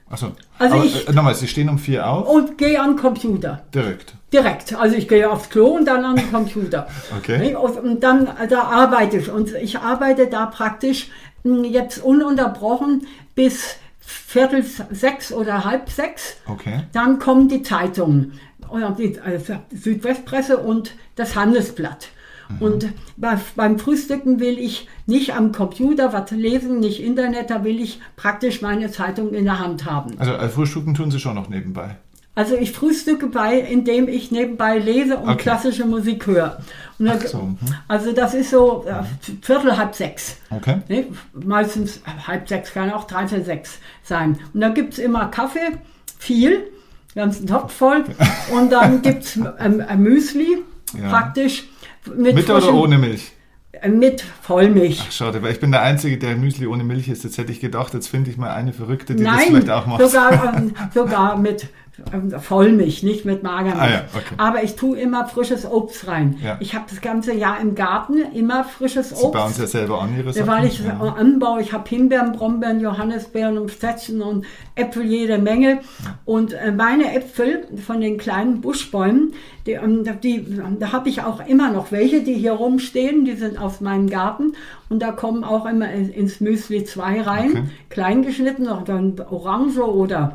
Achso,
Also
aber
ich-
äh, nochmal, Sie stehen um vier auf?
Und gehe an den Computer.
Direkt.
Direkt. Also ich gehe aufs Klo und dann an den Computer.
Okay.
Und und dann, da arbeite ich. Und ich arbeite da praktisch mh, jetzt ununterbrochen bis Viertel sechs oder halb sechs.
Okay.
Dann kommen die Zeitungen. Oder die also Südwestpresse und das Handelsblatt. Und bei, beim Frühstücken will ich nicht am Computer was lesen, nicht Internet, da will ich praktisch meine Zeitung in der Hand haben.
Also äh, Frühstücken tun Sie schon noch nebenbei.
Also ich frühstücke bei, indem ich nebenbei lese und
Okay.
klassische Musik höre. Und das,
Ach so, mhm.
Also das ist so äh, Viertel, halb sechs.
Okay.
Ne? Meistens halb sechs, kann auch dreiviertel sechs sein. Und da gibt es immer Kaffee, viel, ganzen Topf voll. Und dann gibt es ähm, ein Müsli,
Ja.
praktisch. Mit,
Mit oder
frischem-
ohne Milch?
äh, Mit Vollmilch.
Ach, schade, weil ich bin der Einzige, der Müsli ohne Milch isst. Jetzt hätte ich gedacht, jetzt finde ich mal eine Verrückte, die das
Nein,
vielleicht auch macht.
sogar, ähm, sogar mit ähm, Vollmilch, nicht mit Magermilch.
Ah ja, okay.
Aber ich tue immer frisches Obst rein.
Ja.
Ich habe das ganze Jahr im Garten immer frisches
Sie bauen es
Obst.
ja selber an, Ihre
Ja,
Sachen.
weil ich
ja.
anbaue, ich habe Himbeeren, Brombeeren, Johannisbeeren und Pstätzchen und Äpfel jede Menge. Und äh, meine Äpfel von den kleinen Buschbäumen, die, ähm, die, da habe ich auch immer noch welche, die hier rumstehen, die sind aus meinem Garten. Und da kommen auch immer in- ins Müsli zwei rein,
Okay.
klein geschnitten, oder dann Orange oder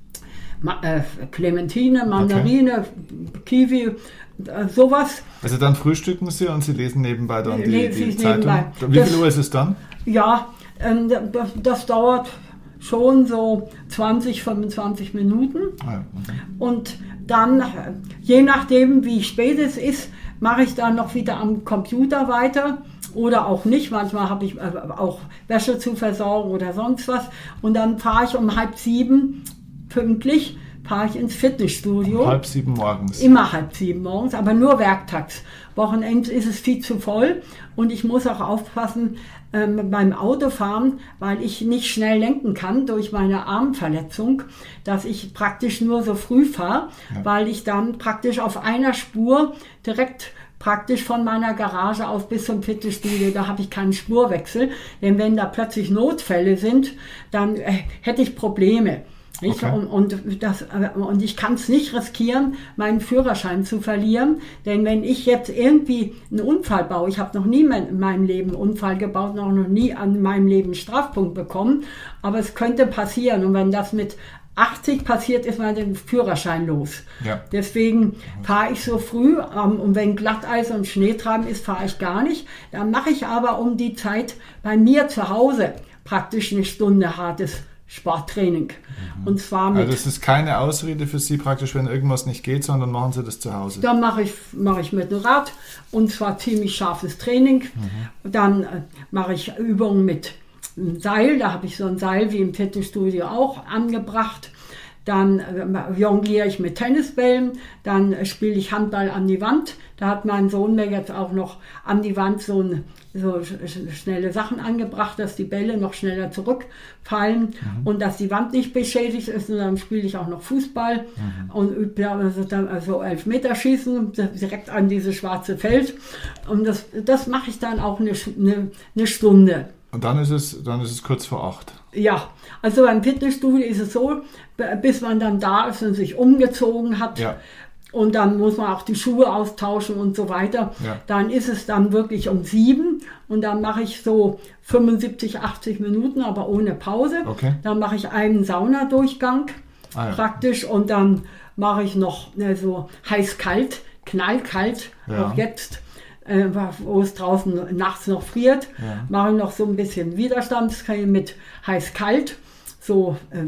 Ma äh, Clementine, Mandarine, Kiwi, äh, sowas.
Also dann frühstücken Sie und Sie lesen nebenbei dann die,
Lese
die
ich
Zeitung.
nebenbei.
Wie
Das-
viel Uhr ist es dann?
Ja, ähm, das, das dauert schon so zwanzig, fünfundzwanzig Minuten.
Ah, ja. mhm.
Und dann, äh, je nachdem, wie spät es ist, mache ich dann noch wieder am Computer weiter oder auch nicht. Manchmal habe ich äh, auch Wäsche zu versorgen oder sonst was. Und dann fahre ich um halb sieben pünktlich, fahre ich ins Fitnessstudio.
Halb sieben morgens.
Immer halb sieben morgens, aber nur werktags. Wochenends ist es viel zu voll und ich muss auch aufpassen ähm, beim Autofahren, weil ich nicht schnell lenken kann durch meine Armverletzung, dass ich praktisch nur so früh fahre,
Ja.
weil ich dann praktisch auf einer Spur direkt praktisch von meiner Garage aus bis zum Fitnessstudio, da habe ich keinen Spurwechsel, denn wenn da plötzlich Notfälle sind, dann äh, hätte ich Probleme. Nicht?
Okay.
Und, und, das, und ich kann es nicht riskieren, meinen Führerschein zu verlieren, denn wenn ich jetzt irgendwie einen Unfall baue, ich habe noch nie in meinem Leben einen Unfall gebaut, noch noch nie an meinem Leben einen Strafpunkt bekommen, aber es könnte passieren und wenn das mit achtzig passiert, ist man den Führerschein los.
Ja.
Deswegen fahre ich so früh ähm, und wenn Glatteis und Schneetreiben ist, fahre ich gar nicht. Dann mache ich aber um die Zeit bei mir zu Hause praktisch eine Stunde hartes Sporttraining. Und zwar mit,
Also es ist keine Ausrede für Sie praktisch, wenn irgendwas nicht geht, sondern machen Sie das zu Hause.
dann mache ich, mache ich mit dem Rad und zwar ziemlich scharfes Training. Dann äh, mache ich Übungen mit einem Seil, da habe ich so ein Seil wie im Fitnessstudio auch angebracht. Dann äh, jongliere ich mit Tennisbällen, dann äh, spiele ich Handball an die Wand. Da hat mein Sohn mir jetzt auch noch an die Wand so, ein, so sch- sch- schnelle Sachen angebracht, dass die Bälle noch schneller zurückfallen und dass die Wand nicht beschädigt ist. Und dann spiele ich auch noch Fußball und übe ja also dann also Elfmeterschießen direkt an dieses schwarze Feld. Und das, das mache ich dann auch eine, Sch- eine, eine Stunde.
Und dann ist es, dann ist es kurz vor acht.
Ja, also beim Fitnessstudio ist es so, b- bis man dann da ist und sich umgezogen hat
Ja.
und dann muss man auch die Schuhe austauschen und so weiter,
Ja.
dann ist es dann wirklich um sieben und dann mache ich so fünfundsiebzig, achtzig Minuten, aber ohne Pause.
Okay.
Dann mache ich einen Saunadurchgang
Ah, ja.
praktisch und dann mache ich noch ne, so heiß-kalt, knallkalt,
Ja.
auch jetzt. Äh, wo es draußen nachts noch friert,
Ja.
mache ich noch so ein bisschen Widerstandstraining mit heiß-kalt, so äh,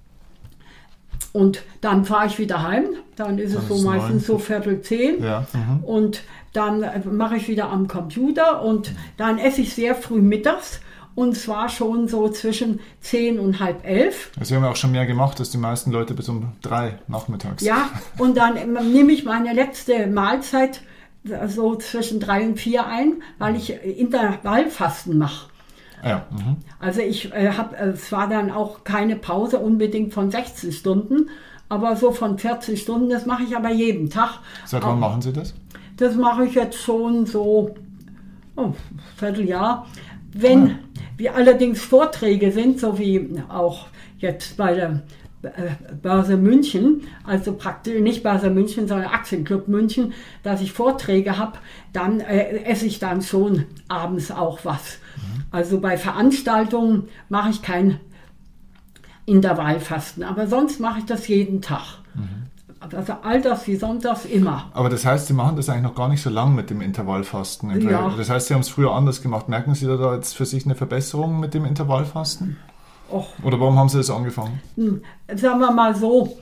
und dann fahre ich wieder heim, dann ist
Dann
es so
ist
meistens
neun.
so Viertel zehn
Ja. Mhm.
und dann äh, mache ich wieder am Computer und dann esse ich sehr früh mittags und zwar schon so zwischen zehn und halb elf.
Also wir haben ja auch schon mehr gemacht, als die meisten Leute bis um drei nachmittags.
Ja, und dann ähm, nehme ich meine letzte Mahlzeit so zwischen drei und vier ein, weil ich Intervallfasten mache.
Ah, ja. Mhm.
Also ich äh, habe, äh, es war dann auch keine Pause unbedingt von sechzehn Stunden, aber so von vierzehn Stunden, das mache ich aber jeden Tag.
Seit wann
Auch-
machen Sie das?
Das mache ich jetzt schon so oh, Vierteljahr. Wenn
Ah.
wir allerdings Vorträge sind, so wie auch jetzt bei der Börse München, also praktisch nicht Börse München, sondern Aktienclub München, dass ich Vorträge habe, dann äh, esse ich dann schon abends auch was. Mhm. Also bei Veranstaltungen mache ich kein Intervallfasten, aber sonst mache ich das jeden Tag. Mhm. Also alltags wie sonntags immer.
Aber das heißt, Sie machen das eigentlich noch gar nicht so lang mit dem Intervallfasten.
Ja.
Das heißt, Sie haben es früher anders gemacht. Merken Sie da jetzt für sich eine Verbesserung mit dem Intervallfasten?
Och.
Oder warum haben Sie das angefangen?
Sagen wir mal so,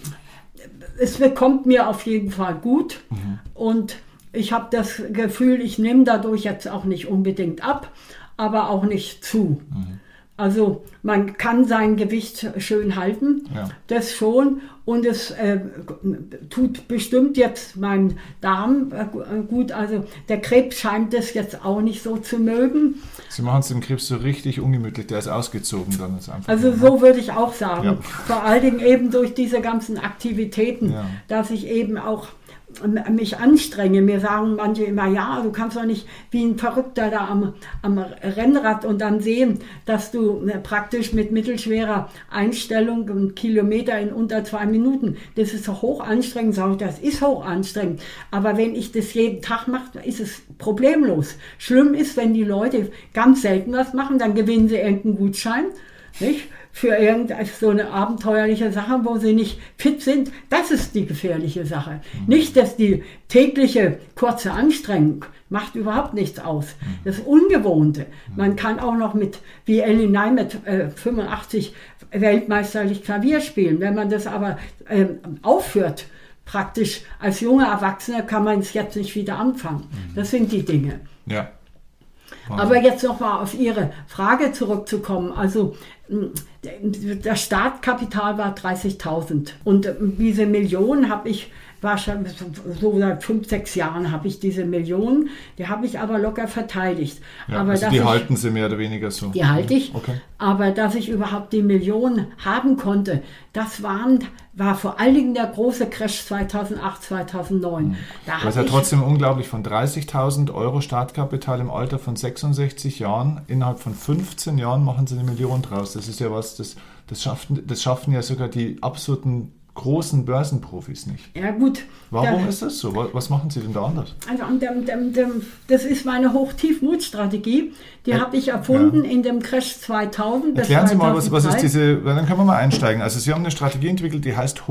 es bekommt mir auf jeden Fall gut. Mhm. Und ich habe das Gefühl, ich nehme dadurch jetzt auch nicht unbedingt ab, aber auch nicht zu. Mhm. Also man kann sein Gewicht schön halten, ja. Das schon. Und es äh, tut bestimmt jetzt meinen Darm äh, gut. Also der Krebs scheint es jetzt auch nicht so zu mögen.
Sie machen es dem Krebs so richtig ungemütlich, der ist ausgezogen dann jetzt einfach.
Also so würde ich auch sagen. Ja. Vor allen Dingen eben durch diese ganzen Aktivitäten, ja. Dass ich eben auch mich anstrenge. Mir sagen manche immer, ja, du kannst doch nicht wie ein Verrückter da am, am Rennrad und dann sehen, dass du praktisch mit mittelschwerer Einstellung einen Kilometer in unter zwei Minuten, das ist doch hoch anstrengend, sage ich, das ist hoch anstrengend. Aber wenn ich das jeden Tag mache, ist es problemlos. Schlimm ist, wenn die Leute ganz selten was machen, dann gewinnen sie irgendeinen Gutschein, nicht? Für irgendeine so eine abenteuerliche Sache, wo sie nicht fit sind, das ist die gefährliche Sache. Mhm. Nicht, dass die tägliche kurze Anstrengung macht überhaupt nichts aus. Mhm. Das Ungewohnte. Mhm. Man kann auch noch mit, wie Ellie Nye mit äh, fünfundachtzig weltmeisterlich Klavier spielen. Wenn man das aber äh, aufhört, praktisch als junger Erwachsener, kann man es jetzt nicht wieder anfangen. Mhm. Das sind die Dinge.
Ja. Wow.
Aber jetzt nochmal auf Ihre Frage zurückzukommen. Also das Startkapital war dreißigtausend und diese Million habe ich wahrscheinlich so seit fünf, sechs Jahren habe ich diese Millionen, die habe ich aber locker verteidigt.
Ja,
aber
also die
ich,
halten Sie mehr oder weniger so?
Die halte ich,
okay.
Aber dass ich überhaupt die Millionen haben konnte, das waren, war vor allen Dingen der große Crash zweitausendacht, zweitausendneun.
Mhm. Da das ist ja trotzdem unglaublich, von dreißigtausend Euro Startkapital im Alter von sechsundsechzig Jahren, innerhalb von fünfzehn Jahren machen Sie eine Million draus. Das ist ja was, das, das, schaffen, das schaffen ja sogar die absoluten großen Börsenprofis nicht.
Ja gut.
Warum
da,
ist das so? Was machen Sie denn da anders?
Also das ist meine Hoch-Tief-Mut-Strategie. Die ja, habe ich erfunden ja. in dem Crash zweitausend.
Erklären Sie mal, was, was ist diese, dann können wir mal einsteigen. Also Sie haben eine Strategie entwickelt, die heißt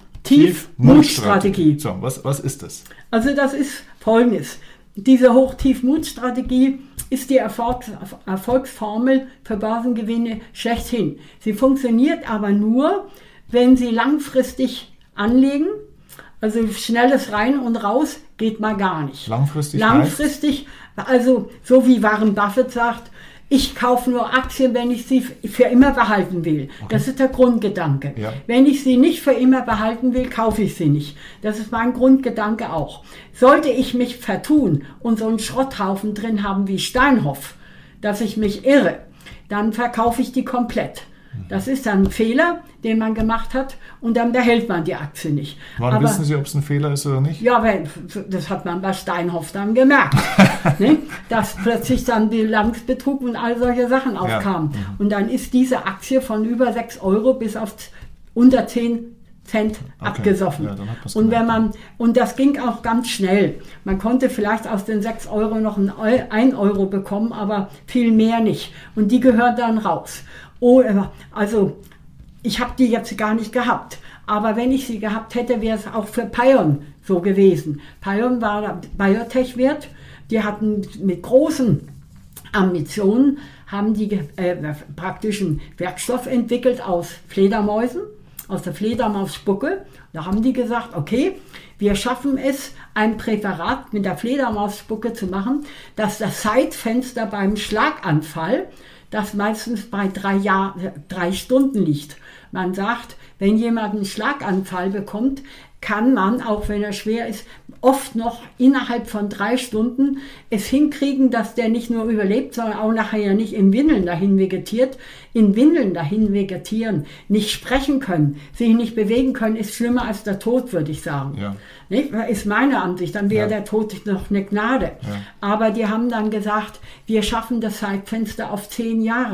Hoch-Tief-Mut-Strategie. So, was, was ist das?
Also das ist Folgendes. Diese Hoch-Tief-Mut-Strategie ist die Erfolgs- Erfolgsformel für Börsengewinne schlechthin. Sie funktioniert aber nur, wenn Sie langfristig anlegen, also schnelles rein und raus geht mal gar nicht.
Langfristig?
Langfristig, also so wie Warren Buffett sagt, ich kaufe nur Aktien, wenn ich sie für immer behalten will. Okay. Das ist der Grundgedanke. Ja. Wenn ich sie nicht für immer behalten will, kaufe ich sie nicht. Das ist mein Grundgedanke auch. Sollte ich mich vertun und so einen Schrotthaufen drin haben wie Steinhoff, dass ich mich irre, dann verkaufe ich die komplett. Das ist dann ein Fehler, den man gemacht hat und dann behält man die Aktie nicht.
Wann Aber, wissen Sie, ob es ein Fehler ist oder nicht?
Ja, weil, das hat man bei Steinhoff dann gemerkt, ne? Dass plötzlich dann Bilanzbetrug und all solche Sachen aufkamen. Ja. Mhm. Und dann ist diese Aktie von über sechs Euro bis auf unter zehn Cent okay. abgesoffen. Ja, und wenn man und das ging auch ganz schnell. Man konnte vielleicht aus den sechs Euro noch ein Euro bekommen, aber viel mehr nicht. Und die gehört dann raus. Oh, also ich habe die jetzt gar nicht gehabt, aber wenn ich sie gehabt hätte, wäre es auch für Pion so gewesen. Pion war der Biotech-Wert, die hatten mit großen Ambitionen, haben die äh, praktisch einen Werkstoff entwickelt aus Fledermäusen, aus der Fledermausspucke. Da haben die gesagt, okay, wir schaffen es, ein Präparat mit der Fledermausspucke zu machen, dass das Zeitfenster beim Schlaganfall, das meistens bei drei, Jahr, drei Stunden liegt. Man sagt, wenn jemand einen Schlaganfall bekommt, kann man, auch wenn er schwer ist, oft noch innerhalb von drei Stunden es hinkriegen, dass der nicht nur überlebt, sondern auch nachher nicht in Windeln dahin vegetiert. In Windeln dahin vegetieren, nicht sprechen können, sich nicht bewegen können, ist schlimmer als der Tod, würde ich sagen. Ja. Nicht? Ist meine Ansicht, dann wäre ja. der Tod noch eine Gnade. Ja. Aber die haben dann gesagt, wir schaffen das Zeitfenster auf zehn Jahre.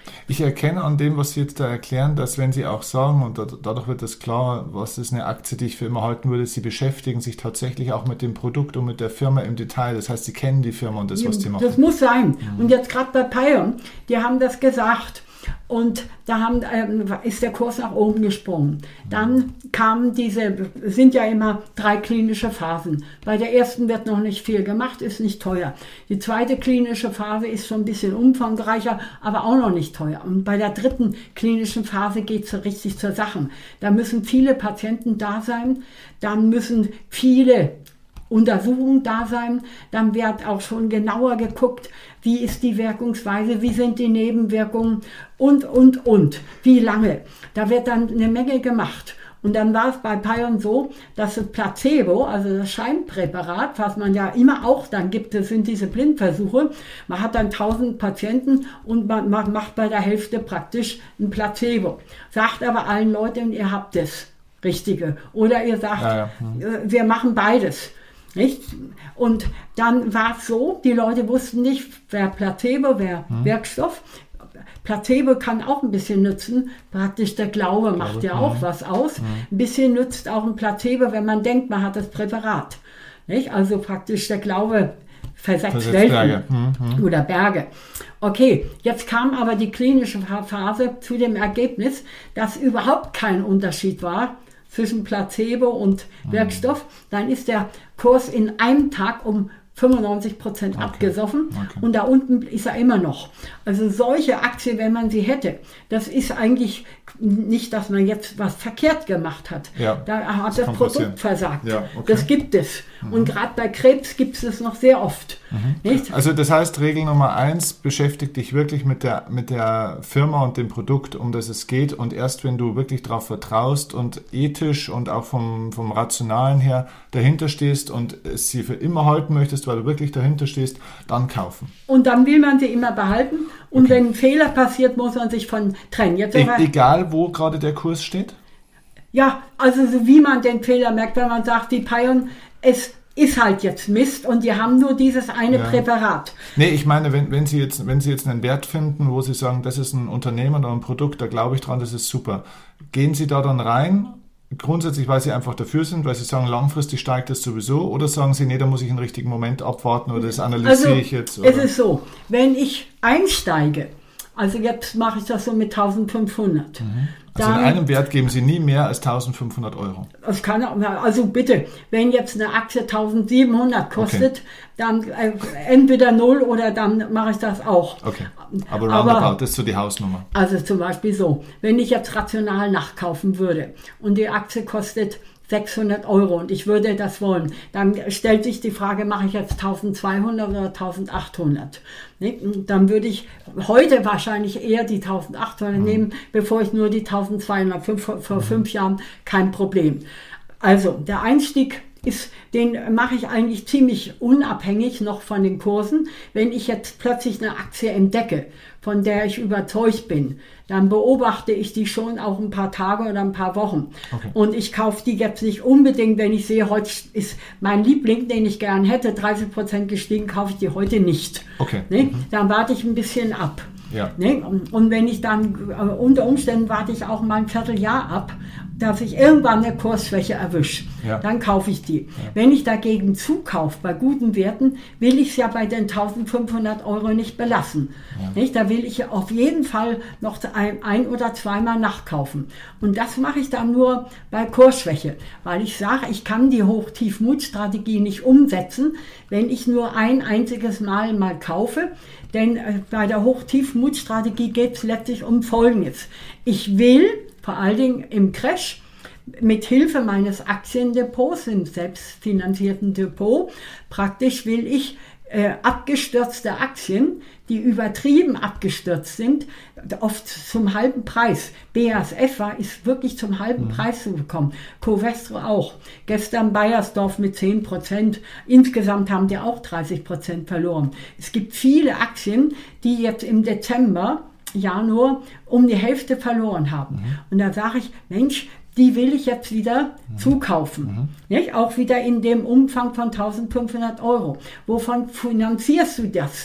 Ich erkenne an dem, was Sie jetzt da erklären, dass wenn Sie auch sagen, und dadurch wird das klar, was ist eine Aktie, die ich für immer halten würde, Sie beschäftigen sich tatsächlich auch mit dem Produkt und mit der Firma im Detail. Das heißt, Sie kennen die Firma und das, was sie machen.
Das muss sein. Mhm. Und jetzt gerade bei Pion, die haben das gesagt. Und da haben, ähm, ist der Kurs nach oben gesprungen. Dann kamen diese, sind ja immer drei klinische Phasen. Bei der ersten wird noch nicht viel gemacht, ist nicht teuer. Die zweite klinische Phase ist schon ein bisschen umfangreicher, aber auch noch nicht teuer. Und bei der dritten klinischen Phase geht es so richtig zur Sache. Da müssen viele Patienten da sein, dann müssen viele Untersuchungen da sein, dann wird auch schon genauer geguckt, wie ist die Wirkungsweise, wie sind die Nebenwirkungen und, und, und, wie lange. Da wird dann eine Menge gemacht. Und dann war es bei Pion so, dass das Placebo, also das Scheinpräparat, was man ja immer auch dann gibt, das sind diese Blindversuche, man hat dann tausend Patienten und man macht bei der Hälfte praktisch ein Placebo. Sagt aber allen Leuten, ihr habt das Richtige. Oder ihr sagt, ja, ja. Hm. wir machen beides. Nicht? Und dann war es so, die Leute wussten nicht, wer Placebo, wer hm. Wirkstoff. Placebo kann auch ein bisschen nützen, praktisch der Glaube macht ja auch was aus. Ein bisschen nützt auch ein Placebo, wenn man denkt, man hat das Präparat. Nicht? Also praktisch der Glaube versetzt Welten Berge. Mhm. oder Berge. Okay, jetzt kam aber die klinische Phase zu dem Ergebnis, dass überhaupt kein Unterschied war zwischen Placebo und Wirkstoff. Dann ist der Kurs in einem Tag um fünfundneunzig Prozent okay. abgesoffen okay. und da unten ist er immer noch. Also solche Aktien, wenn man sie hätte, das ist eigentlich nicht, dass man jetzt was verkehrt gemacht hat. Ja, da hat das, das Produkt passieren. versagt. Ja, okay. Das gibt es. Mhm. Und gerade bei Krebs gibt es das noch sehr oft.
Mhm. Nicht? Also das heißt, Regel Nummer eins, beschäftigt dich wirklich mit der, mit der Firma und dem Produkt, um das es geht. Und erst wenn du wirklich darauf vertraust und ethisch und auch vom, vom Rationalen her dahinter stehst und es sie für immer halten möchtest, weil du wirklich dahinter stehst, dann kaufen.
Und dann will man sie immer behalten. Und okay. wenn ein Fehler passiert, muss man sich von trennen. Jetzt
e- egal, wo gerade der Kurs steht?
Ja, also so wie man den Fehler merkt, wenn man sagt, die Pion, es ist halt jetzt Mist und die haben nur dieses eine ja. Präparat.
Nee, ich meine, wenn, wenn, Sie jetzt, wenn Sie jetzt einen Wert finden, wo Sie sagen, das ist ein Unternehmen oder ein Produkt, da glaube ich dran, das ist super. Gehen Sie da dann rein? Grundsätzlich, weil Sie einfach dafür sind, weil Sie sagen, langfristig steigt das sowieso, oder sagen Sie, nee, da muss ich einen richtigen Moment abwarten oder das analysiere
also,
ich jetzt? Oder?
Es ist so, wenn ich einsteige, also jetzt mache ich das so mit eintausendfünfhundert.
Mhm. Also dann, in einem Wert geben Sie nie mehr als eintausendfünfhundert Euro.
Das kann, also bitte, wenn jetzt eine Aktie eintausendsiebenhundert kostet, okay. dann äh, entweder null oder dann mache ich das auch.
Okay, aber roundabout, aber, das ist so die Hausnummer.
Also zum Beispiel so, wenn ich jetzt rational nachkaufen würde und die Aktie kostet sechshundert Euro und ich würde das wollen, dann stellt sich die Frage, mache ich jetzt eintausendzweihundert oder eintausendachthundert? Dann würde ich heute wahrscheinlich eher die eintausendachthundert mhm. nehmen, bevor ich nur die eintausendzweihundert. Vor, vor mhm. fünf Jahren kein Problem. Also der Einstieg ist, den mache ich eigentlich ziemlich unabhängig noch von den Kursen. Wenn ich jetzt plötzlich eine Aktie entdecke, von der ich überzeugt bin, dann beobachte ich die schon auch ein paar Tage oder ein paar Wochen. Okay. Und ich kaufe die jetzt nicht unbedingt, wenn ich sehe, heute ist mein Liebling, den ich gern hätte, dreißig Prozent gestiegen, kaufe ich die heute nicht.
Okay.
Ne?
Mhm.
Dann warte ich ein bisschen ab.
Ja.
Ne? Und wenn ich dann, äh, unter Umständen warte ich auch mal ein Vierteljahr ab, dass ich irgendwann eine Kursschwäche erwische. Ja. Dann kaufe ich die. Ja. Wenn ich dagegen zukaufe, bei guten Werten, will ich es ja bei den eintausendfünfhundert Euro nicht belassen. Ja. Nicht? Da will ich auf jeden Fall noch ein, ein oder zweimal nachkaufen. Und das mache ich dann nur bei Kursschwäche, weil ich sage, ich kann die Hoch-Tief-Mut-Strategie nicht umsetzen, wenn ich nur ein einziges Mal mal kaufe. Denn äh, bei der Hoch-Tief-Mut-Strategie geht es letztlich um Folgendes. Ich will vor allen Dingen im Crash mit Hilfe meines Aktiendepots, im selbstfinanzierten Depot, praktisch will ich äh, abgestürzte Aktien, die übertrieben abgestürzt sind, oft zum halben Preis. B A S F war, ist wirklich zum halben mhm. Preis zu bekommen. Covestro auch. Gestern Bayersdorf mit zehn Prozent. Insgesamt haben die auch dreißig Prozent verloren. Es gibt viele Aktien, die jetzt im Dezember, Januar, um die Hälfte verloren haben. Mhm. Und da sage ich, Mensch, die will ich jetzt wieder mhm. zukaufen. Mhm. Nicht? Auch wieder in dem Umfang von eintausendfünfhundert Euro. Wovon finanzierst du das?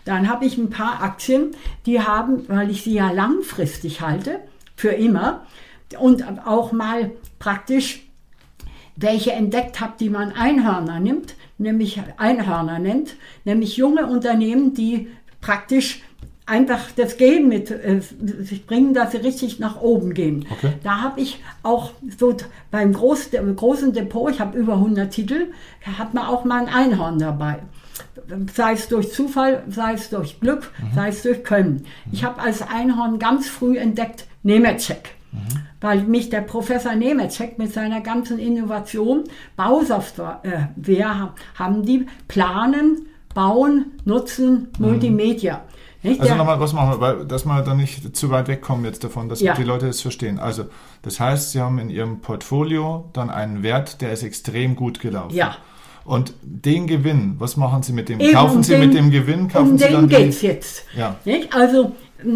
Dann habe ich ein paar Aktien, die haben, weil ich sie ja langfristig halte, für immer, und auch mal praktisch welche entdeckt habe, die man Einhörner nimmt, nämlich Einhörner nennt, nämlich junge Unternehmen, die praktisch einfach das Gehen mit äh, sich bringen, dass sie richtig nach oben gehen.
Okay.
Da habe ich auch so beim Groß, großen Depot, ich habe über hundert Titel, hat man auch mal ein Einhorn dabei. Sei es durch Zufall, sei es durch Glück, mhm. sei es durch Können. Mhm. Ich habe als Einhorn ganz früh entdeckt Nemetschek. Mhm. Weil mich der Professor Nemetschek mit seiner ganzen Innovation, Bausoftware, äh, wir haben die planen, bauen, nutzen, mhm. Multimedia. Nicht?
Also
der,
nochmal, was machen wir, weil, dass wir da nicht zu weit wegkommen jetzt davon, dass
ja.
die Leute das verstehen. Also das heißt, Sie haben in Ihrem Portfolio dann einen Wert, der ist extrem gut gelaufen.
Ja.
Und den Gewinn, was machen Sie mit dem?
Eben
kaufen Sie
den,
mit dem Gewinn? Kaufen
um
Sie
den
dann
geht es jetzt.
Ja.
Nicht? Also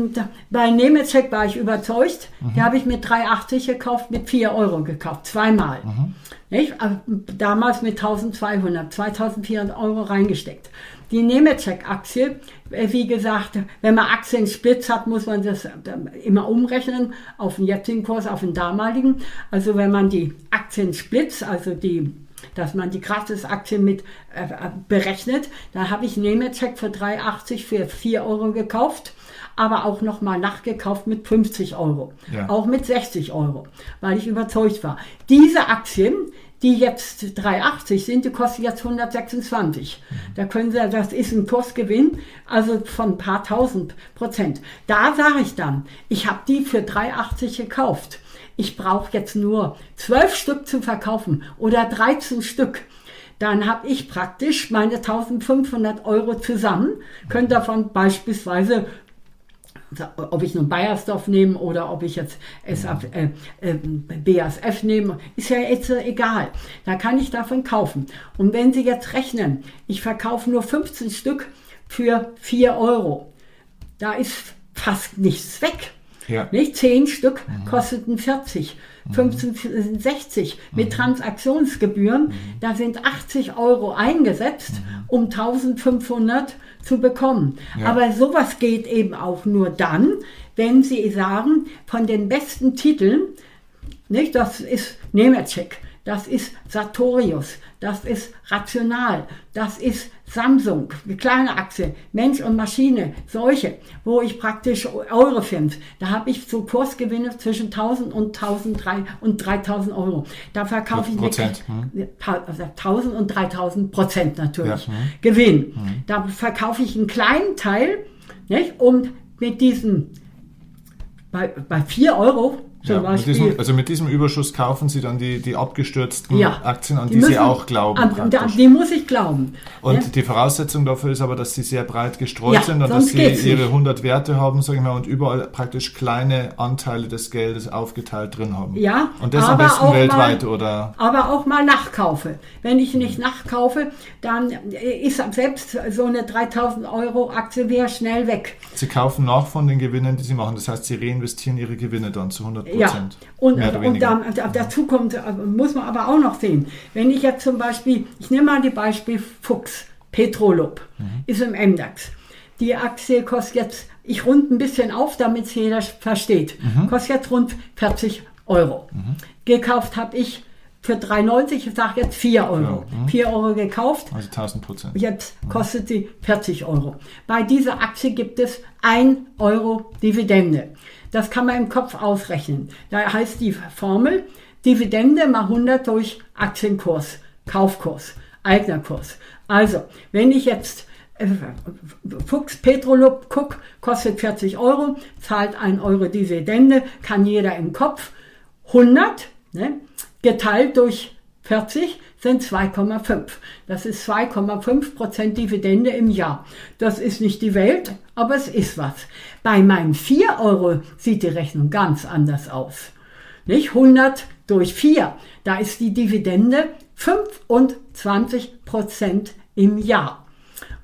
bei Nemetschek war ich überzeugt. Mhm. Die habe ich mit drei achtzig gekauft, mit vier Euro gekauft, zweimal. Mhm. Nicht? Damals mit eintausendzweihundert, zweitausendvierhundert Euro reingesteckt. Die Nemetschek-Aktie, wie gesagt, wenn man Aktiensplits hat, muss man das immer umrechnen auf den jetzigen Kurs, auf den damaligen. Also wenn man die Aktiensplits, also die dass man die Gratisaktien mit äh, berechnet. Da habe ich Nemetschek für drei achtzig für vier Euro gekauft, aber auch nochmal nachgekauft mit fünfzig Euro, ja. auch mit sechzig Euro, weil ich überzeugt war. Diese Aktien, die jetzt drei achtzig sind, die kosten jetzt hundertsechsundzwanzig. Mhm. Da können Sie, das ist ein Kursgewinn, also von ein paar tausend Prozent. Da sage ich dann, ich habe die für drei achtzig gekauft. Ich brauche jetzt nur zwölf Stück zu verkaufen oder dreizehn Stück. Dann habe ich praktisch meine eintausendfünfhundert Euro zusammen, könnte davon beispielsweise, ob ich nun Bayersdorf nehme oder ob ich jetzt S A F, äh, äh, B A S F nehme, ist ja jetzt äh, egal. Da kann ich davon kaufen. Und wenn Sie jetzt rechnen, ich verkaufe nur fünfzehn Stück für vier Euro, da ist fast nichts weg. Ja. Nicht? zehn Stück mhm. kosteten vierzig, fünfzehn sind sechzig. Mhm. Mit Transaktionsgebühren, mhm. da sind achtzig Euro eingesetzt, mhm. um eintausendfünfhundert zu bekommen. Ja. Aber sowas geht eben auch nur dann, wenn Sie sagen, von den besten Titeln, nicht, das ist Nemetschek, das ist Sartorius, das ist Rational, das ist Samsung, eine kleine Aktie, Mensch und Maschine, solche, wo ich praktisch Eurofins, da habe ich so Kursgewinne zwischen tausend und dreitausend Euro. Da verkaufe ich
Prozent,
eine, also tausend und dreitausend Prozent natürlich
ja,
Gewinn. Mhm. Da verkaufe ich einen kleinen Teil, nicht, um mit diesen, bei, bei vier Euro,
Ja, mit diesem, also mit diesem Überschuss kaufen Sie dann die, die abgestürzten
ja,
Aktien, an die,
die müssen,
Sie auch glauben.
An, die muss ich glauben.
Und
ja.
die Voraussetzung dafür ist aber, dass Sie sehr breit gestreut
ja,
sind und dass Sie Ihre
nicht.
hundert Werte haben, sage ich mal, und überall praktisch kleine Anteile des Geldes aufgeteilt drin haben.
Ja,
und das am besten weltweit,
mal,
oder?
Aber auch mal nachkaufe. Wenn ich nicht nachkaufe, dann ist selbst so eine dreitausend Euro Aktie wieder schnell weg.
Sie kaufen nach von den Gewinnen, die Sie machen. Das heißt, Sie reinvestieren Ihre Gewinne dann zu hundert Prozent.
Ja. Und, und da, dazu kommt, muss man aber auch noch sehen, wenn ich jetzt zum Beispiel, ich nehme mal die Beispiel Fuchs, Petrolub, mhm. ist im M DAX. Die Aktie kostet jetzt, ich rund ein bisschen auf, damit es jeder versteht, mhm. kostet jetzt rund vierzig Euro. Mhm. Gekauft habe ich für drei neunzig, ich sage jetzt vier Euro. Ja, mhm. vier Euro gekauft.
Also tausend Prozent.
Jetzt kostet sie vierzig Euro. Bei dieser Aktie gibt es ein Euro Dividende. Das kann man im Kopf ausrechnen. Da heißt die Formel, Dividende mal hundert durch Aktienkurs, Kaufkurs, Eignerkurs. Also, wenn ich jetzt äh, Fuchs Petrolub gucke, kostet vierzig Euro, zahlt ein Euro Dividende, kann jeder im Kopf. hundert, ne, geteilt durch vierzig sind zwei Komma fünf. Das ist zwei Komma fünf Prozent Dividende im Jahr. Das ist nicht die Welt, aber es ist was. Bei meinen vier Euro sieht die Rechnung ganz anders aus. Nicht hundert durch vier, da ist die Dividende fünfundzwanzig Prozent im Jahr.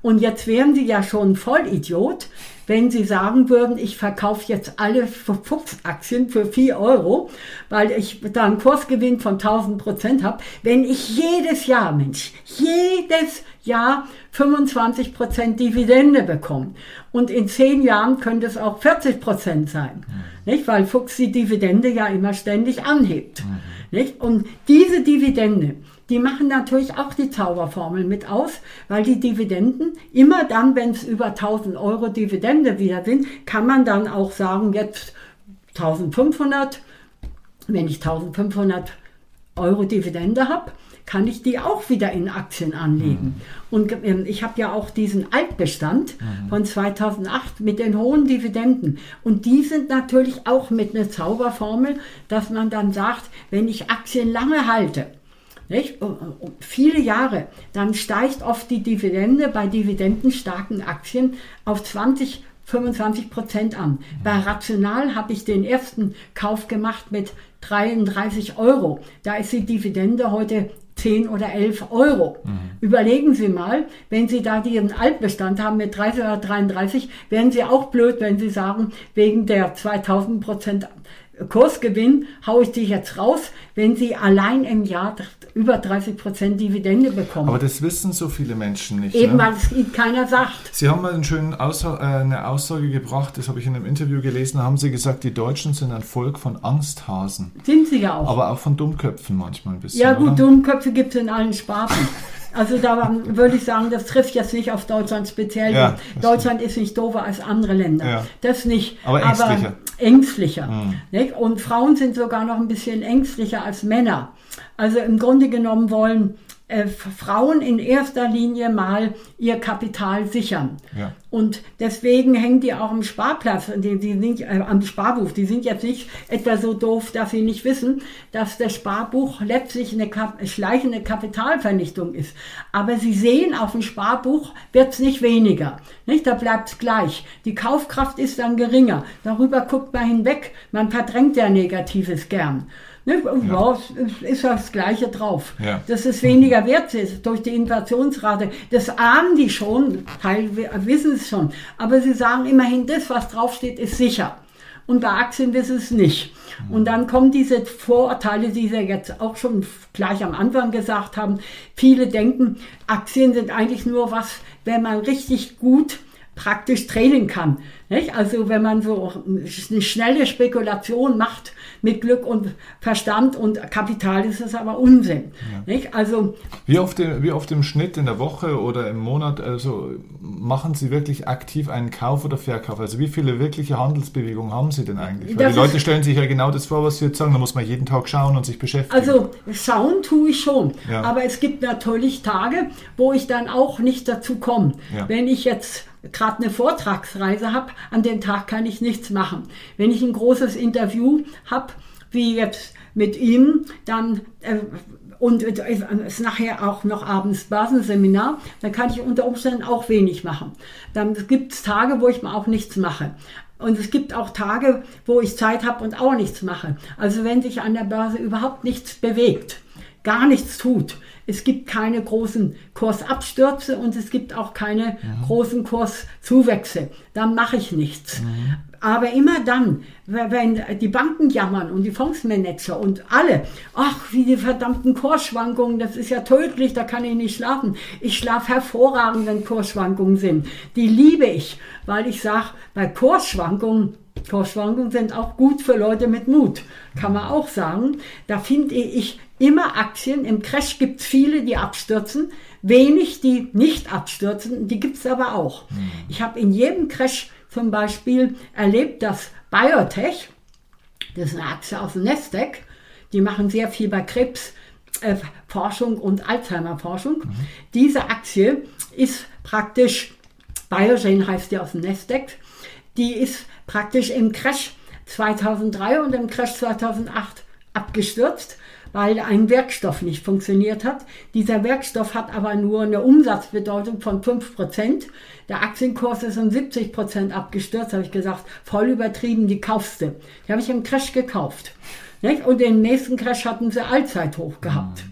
Und jetzt wären Sie ja schon ein Vollidiot, wenn Sie sagen würden, ich verkaufe jetzt alle Fuchs-Aktien für vier Euro, weil ich da einen Kursgewinn von tausend Prozent habe, wenn ich jedes Jahr, Mensch, jedes Jahr fünfundzwanzig Prozent Dividende bekomme. Und in zehn Jahren könnte es auch vierzig Prozent sein, mhm. nicht? Weil Fuchs die Dividende ja immer ständig anhebt. Mhm. Nicht? Und diese Dividende, die machen natürlich auch die Zauberformel mit aus, weil die Dividenden, immer dann, wenn es über tausend Euro Dividende wieder sind, kann man dann auch sagen, jetzt eintausendfünfhundert, wenn ich eintausendfünfhundert Euro Dividende habe, kann ich die auch wieder in Aktien anlegen. Mhm. Und ähm, ich habe ja auch diesen Altbestand mhm. von zweitausendacht mit den hohen Dividenden. Und die sind natürlich auch mit einer Zauberformel, dass man dann sagt, wenn ich Aktien lange halte, nicht? Viele Jahre, dann steigt oft die Dividende bei dividendenstarken Aktien auf zwanzig, fünfundzwanzig Prozent an. Bei Rational habe ich den ersten Kauf gemacht mit dreiunddreißig Euro. Da ist die Dividende heute zehn oder elf Euro. Mhm. Überlegen Sie mal, wenn Sie da diesen Altbestand haben mit dreißig oder dreiunddreißig, wären Sie auch blöd, wenn Sie sagen, wegen der zweitausend Prozent Kursgewinn haue ich dich jetzt raus, wenn Sie allein im Jahr über dreißig Prozent Dividende bekommen.
Aber das wissen so viele Menschen nicht.
Eben,
ne?
weil es Ihnen keiner sagt.
Sie haben mal einen schönen Aussa- äh, eine Aussage gebracht, das habe ich in einem Interview gelesen, da haben Sie gesagt, die Deutschen sind ein Volk von Angsthasen.
Sind sie ja auch.
Aber auch von Dummköpfen manchmal ein bisschen,
Ja gut,
oder?
Dummköpfe gibt es in allen Sparten. Also da würde ich sagen, das trifft jetzt nicht auf Deutschland speziell.
Ja,
Deutschland ist nicht doofer als andere Länder. Ja. Das nicht.
Aber ängstlicher.
Aber ängstlicher.
Mhm.
Nicht? Und Frauen sind sogar noch ein bisschen ängstlicher als Männer. Also im Grunde genommen wollen äh, Frauen in erster Linie mal ihr Kapital sichern. Ja. Und deswegen hängen die auch am Sparplatz, die, die sind, äh, am Sparbuch. Die sind jetzt nicht etwa so doof, dass sie nicht wissen, dass das Sparbuch letztlich eine Kap- schleichende Kapitalvernichtung ist. Aber sie sehen, auf dem Sparbuch wird es nicht weniger. Nicht? Da bleibt es gleich. Die Kaufkraft ist dann geringer. Darüber guckt man hinweg. Man verdrängt ja Negatives gern. Ne? Ja. Ja, ist das Gleiche drauf. Ja. Dass es weniger wert ist durch die Inflationsrate. Das ahnen die schon, Teil wissen es schon. Aber sie sagen immerhin, das, was draufsteht, ist sicher. Und bei Aktien wissen es nicht. Und dann kommen diese Vorurteile, die Sie jetzt auch schon gleich am Anfang gesagt haben. Viele denken, Aktien sind eigentlich nur was, wenn man richtig gut praktisch traden kann. Nicht? Also wenn man so eine schnelle Spekulation macht mit Glück und Verstand und Kapital, ist das aber Unsinn. Ja. Nicht? Also,
wie, oft, wie oft im Schnitt in der Woche oder im Monat also machen Sie wirklich aktiv einen Kauf oder Verkauf? Also wie viele wirkliche Handelsbewegungen haben Sie denn eigentlich? Weil die Leute stellen sich ja genau das vor, was Sie jetzt sagen, da muss man jeden Tag schauen und sich beschäftigen.
Also schauen tue ich schon, ja. Aber es gibt natürlich Tage, wo ich dann auch nicht dazu komme. Ja. Wenn ich jetzt gerade eine Vortragsreise habe, an dem Tag kann ich nichts machen. Wenn ich ein großes Interview habe, wie jetzt mit ihm, dann äh, und es ist nachher auch noch abends Börsenseminar, dann kann ich unter Umständen auch wenig machen. Dann gibt es Tage, wo ich mal auch nichts mache. Und es gibt auch Tage, wo ich Zeit habe und auch nichts mache. Also wenn sich an der Börse überhaupt nichts bewegt, gar nichts tut, es gibt keine großen Kursabstürze und es gibt auch keine mhm. großen Kurszuwächse. Dann mache ich nichts. Mhm. Aber immer dann, wenn die Banken jammern und die Fondsmanager und alle, ach, wie die verdammten Kursschwankungen, das ist ja tödlich, da kann ich nicht schlafen. Ich schlafe hervorragend, wenn Kursschwankungen sind. Die liebe ich, weil ich sage, bei Kursschwankungen, Kursschwankungen sind auch gut für Leute mit Mut, kann man auch sagen. Da finde ich immer Aktien. Im Crash gibt es viele, die abstürzen, wenig, die nicht abstürzen, die gibt es aber auch. Mhm. Ich habe in jedem Crash zum Beispiel erlebt, dass BioNTech, das ist eine Aktie aus dem Nasdaq, die machen sehr viel bei Krebsforschung äh, und Alzheimer-Forschung. Mhm. Diese Aktie ist praktisch, Biogen heißt die aus dem Nasdaq, die ist praktisch im Crash zweitausenddrei und im Crash zweitausendacht abgestürzt, weil ein Werkstoff nicht funktioniert hat. Dieser Werkstoff hat aber nur eine Umsatzbedeutung von fünf Prozent. Der Aktienkurs ist um siebzig Prozent abgestürzt. Da habe ich gesagt, voll übertrieben, die kaufst du. Die habe ich im Crash gekauft. Nicht? Und den nächsten Crash hatten sie Allzeithoch gehabt.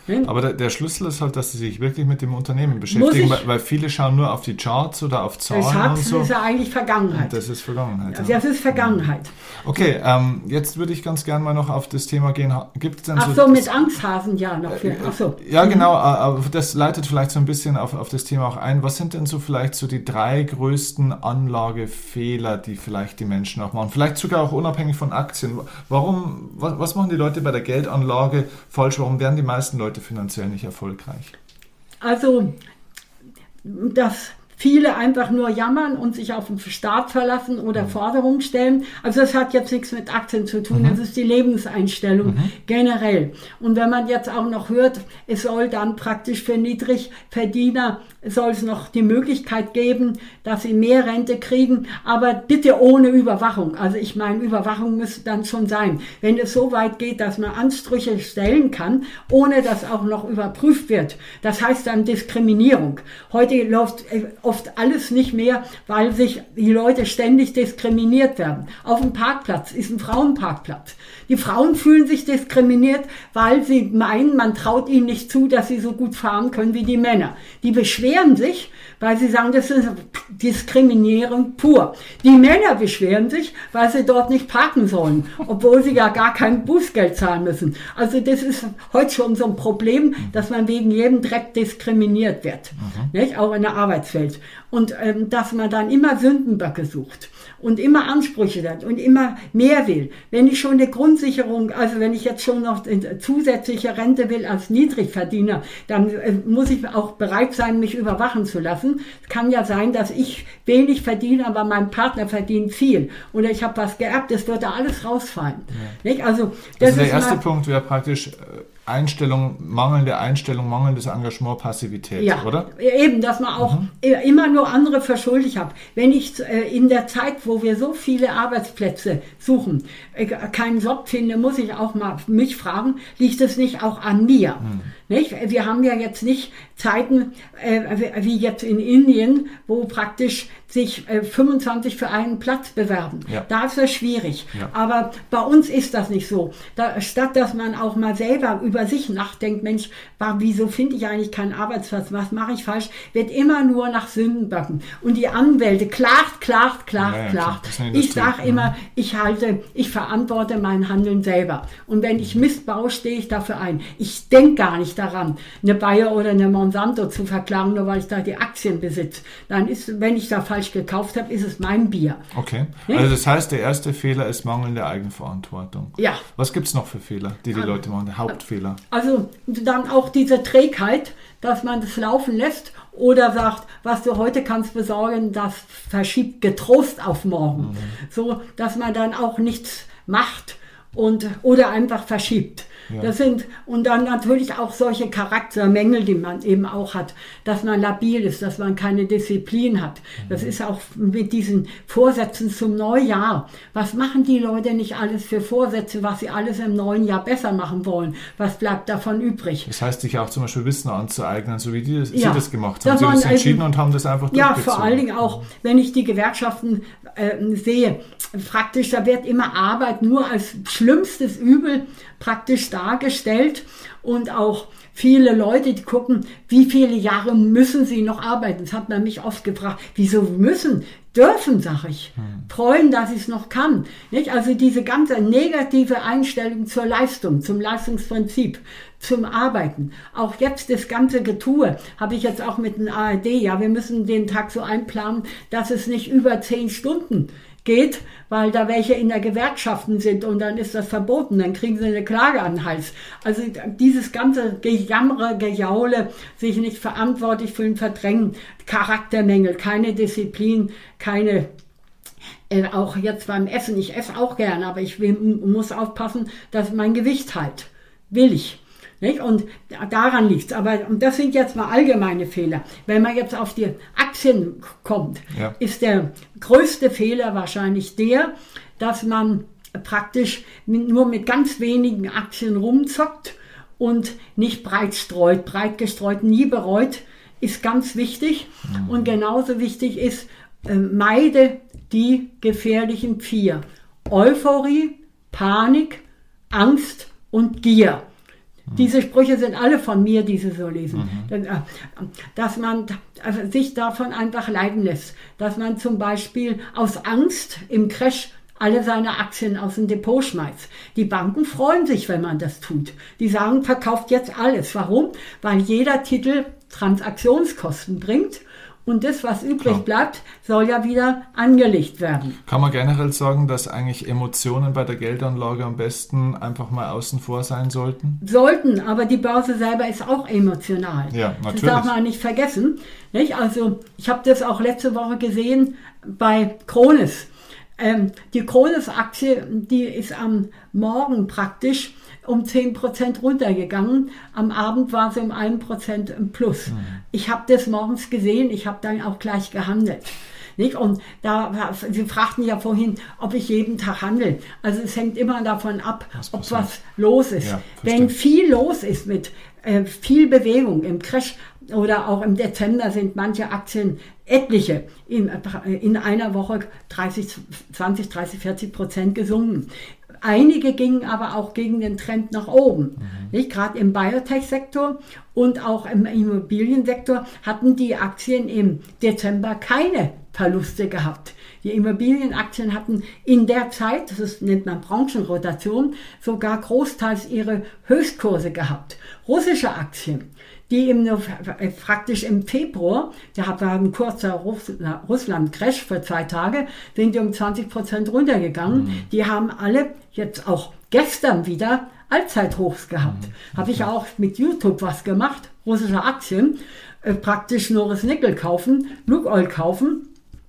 Ne?
Aber der, der Schlüssel ist halt, dass sie sich wirklich mit dem Unternehmen beschäftigen, weil, weil viele schauen nur auf die Charts oder auf Zahlen
das hat,
und so.
Das ist ja eigentlich Vergangenheit.
Und das ist Vergangenheit.
Ja. Das ist Vergangenheit.
Okay, ähm, jetzt würde ich ganz gerne mal noch auf das Thema gehen. Gibt es denn
Ach
so,
so, mit
das,
Angsthasen, ja. Noch für, ach so.
Ja, genau, aber das leitet vielleicht so ein bisschen auf, auf das Thema auch ein. Was sind denn so vielleicht so die drei größten Anlagefehler, die vielleicht die Menschen auch machen? Vielleicht sogar auch unabhängig von Aktien. Warum, was, was machen die Leute bei der Geldanlage falsch? Warum werden die meisten Leute finanziell nicht erfolgreich?
Also, dass viele einfach nur jammern und sich auf den Staat verlassen oder mhm. Forderungen stellen. Also das hat jetzt nichts mit Aktien zu tun, mhm. das ist die Lebenseinstellung mhm. generell. Und wenn man jetzt auch noch hört, es soll dann praktisch für Niedrigverdiener, soll es noch die Möglichkeit geben, dass sie mehr Rente kriegen, aber bitte ohne Überwachung. Also ich meine, Überwachung müsste dann schon sein. Wenn es so weit geht, dass man Ansprüche stellen kann, ohne dass auch noch überprüft wird, das heißt dann Diskriminierung. Heute läuft oft alles nicht mehr, weil sich die Leute ständig diskriminiert werden. Auf dem Parkplatz ist ein Frauenparkplatz. Die Frauen fühlen sich diskriminiert, weil sie meinen, man traut ihnen nicht zu, dass sie so gut fahren können wie die Männer. Die beschweren sich, weil sie sagen, das ist Diskriminierung pur. Die Männer beschweren sich, weil sie dort nicht parken sollen, obwohl sie ja gar kein Bußgeld zahlen müssen. Also das ist heute schon so ein Problem, dass man wegen jedem Dreck diskriminiert wird, mhm. nicht? Auch in der Arbeitswelt. Und ähm, dass man dann immer Sündenböcke sucht und immer Ansprüche hat und immer mehr will. Wenn ich schon eine Grundsicherung, also wenn ich jetzt schon noch zusätzliche Rente will als Niedrigverdiener, dann äh, muss ich auch bereit sein, mich überwachen zu lassen. Es kann ja sein, dass ich wenig verdiene, aber mein Partner verdient viel. Oder ich habe was geerbt, das wird da alles rausfallen. Ja. Nicht? Also, das
also der
ist
erste
mal,
Punkt wäre praktisch Einstellung, mangelnde Einstellung, mangelndes Engagement, Passivität,
ja,
oder?
Eben, dass man auch mhm. immer nur andere für schuldig hat. Wenn ich äh, in der Zeit, wo wir so viele Arbeitsplätze suchen, äh, keinen Job finde, muss ich auch mal mich fragen, liegt es nicht auch an mir? Mhm. Nicht? Wir haben ja jetzt nicht Zeiten äh, wie jetzt in Indien, wo praktisch sich äh, fünfundzwanzig für einen Platz bewerben. Ja. Da ist es schwierig. Ja. Aber bei uns ist das nicht so. Da, statt dass man auch mal selber über sich nachdenkt, Mensch, war, wieso finde ich eigentlich keinen Arbeitsplatz? Was mache ich falsch? Wird immer nur nach Sündenböcken. Und die Anwälte klagt, klagt, klagt, ja, ja, klagt. Ich sage immer, ich halte, ich verantworte mein Handeln selber. Und wenn ich Mist baue, stehe ich dafür ein. Ich denke gar nicht daran, eine Bayer oder eine Monsanto zu verklagen, nur weil ich da die Aktien besitze. Dann ist, wenn ich da falsch gekauft habe, ist es mein Bier.
Okay. Hm? Also das heißt, der erste Fehler ist mangelnde Eigenverantwortung.
Ja.
Was gibt es noch für Fehler, die die also, Leute machen? Der Hauptfehler?
Also dann auch diese Trägheit, dass man das laufen lässt oder sagt, was du heute kannst besorgen, das verschiebt getrost auf morgen. Mhm. So, dass man dann auch nichts macht und oder einfach verschiebt. Ja. Das sind, und dann natürlich auch solche Charaktermängel, die man eben auch hat, dass man labil ist, dass man keine Disziplin hat. Mhm. Das ist auch mit diesen Vorsätzen zum Neujahr. Was machen die Leute nicht alles für Vorsätze, was sie alles im neuen Jahr besser machen wollen? Was bleibt davon übrig?
Das heißt, sich auch zum Beispiel Wissen anzueignen, so wie die das,
ja.
sie das gemacht haben. Sie haben das entschieden und haben das einfach durchgezogen.
Ja, vor allen Dingen auch, wenn ich die Gewerkschaften äh, sehe, praktisch, da wird immer Arbeit nur als schlimmstes Übel praktisch dargestellt und auch viele Leute, die gucken, wie viele Jahre müssen sie noch arbeiten. Das hat man mich oft gefragt, wieso müssen? Dürfen, sag ich. Hm. Freuen, dass ich es noch kann. Nicht? Also diese ganze negative Einstellung zur Leistung, zum Leistungsprinzip, zum Arbeiten. Auch jetzt das ganze Getue habe ich jetzt auch mit dem A R D. Ja, wir müssen den Tag so einplanen, dass es nicht über zehn Stunden geht, weil da welche in der Gewerkschaften sind und dann ist das verboten, dann kriegen sie eine Klage an den Hals. Also dieses ganze Gejammere, Gejaule, sich nicht verantwortlich fühlen, verdrängen, Charaktermängel, keine Disziplin, keine, äh, auch jetzt beim Essen, ich esse auch gern, aber ich will, muss aufpassen, dass mein Gewicht halt, will ich. Nicht? Und daran liegt es. Aber und das sind jetzt mal allgemeine Fehler. Wenn man jetzt auf die Aktien kommt, ja. ist der größte Fehler wahrscheinlich der, dass man praktisch nur mit ganz wenigen Aktien rumzockt und nicht breit streut. Breit gestreut, nie bereut, ist ganz wichtig. Mhm. Und genauso wichtig ist, äh, meide die gefährlichen vier. Euphorie, Panik, Angst und Gier. Diese Sprüche sind alle von mir, die Sie so lesen. Mhm. Dass man also sich davon einfach leiten lässt. Dass man zum Beispiel aus Angst im Crash alle seine Aktien aus dem Depot schmeißt. Die Banken freuen sich, wenn man das tut. Die sagen, verkauft jetzt alles. Warum? Weil jeder Titel Transaktionskosten bringt. Und das, was übrig Klar. bleibt, soll ja wieder angelegt werden.
Kann man generell sagen, dass eigentlich Emotionen bei der Geldanlage am besten einfach mal außen vor sein sollten?
Sollten, aber die Börse selber ist auch emotional.
Ja, natürlich.
Das darf man nicht vergessen. Nicht? Also ich habe das auch letzte Woche gesehen bei Krones. Ähm, die Krones-Aktie, die ist am Morgen praktisch um zehn Prozent runtergegangen. Am Abend war sie um ein Prozent im Plus. Mhm. Ich habe das morgens gesehen, ich habe dann auch gleich gehandelt. Nicht? Und da, Sie fragten ja vorhin, ob ich jeden Tag handle. Also es hängt immer davon ab, was ob was los ist. Ja, wenn viel los ist mit äh, viel Bewegung im Crash oder auch im Dezember sind manche Aktien etliche in, in einer Woche dreißig, zwanzig, dreißig, vierzig Prozent gesunken. Einige gingen aber auch gegen den Trend nach oben. Mhm. Nicht? Gerade im Biotech-Sektor und auch im Immobiliensektor hatten die Aktien im Dezember keine Verluste gehabt. Die Immobilienaktien hatten in der Zeit, das nennt man Branchenrotation, sogar großteils ihre Höchstkurse gehabt. Russische Aktien, die im, praktisch im Februar, da war ein kurzer Russland-Crash für zwei Tage, sind die um zwanzig Prozent runtergegangen. Mhm. Die haben alle jetzt auch gestern wieder Allzeithochs gehabt. Mhm. Habe ich auch mit YouTube was gemacht, russische Aktien, äh, praktisch Norilsk Nickel kaufen, Lukoil kaufen,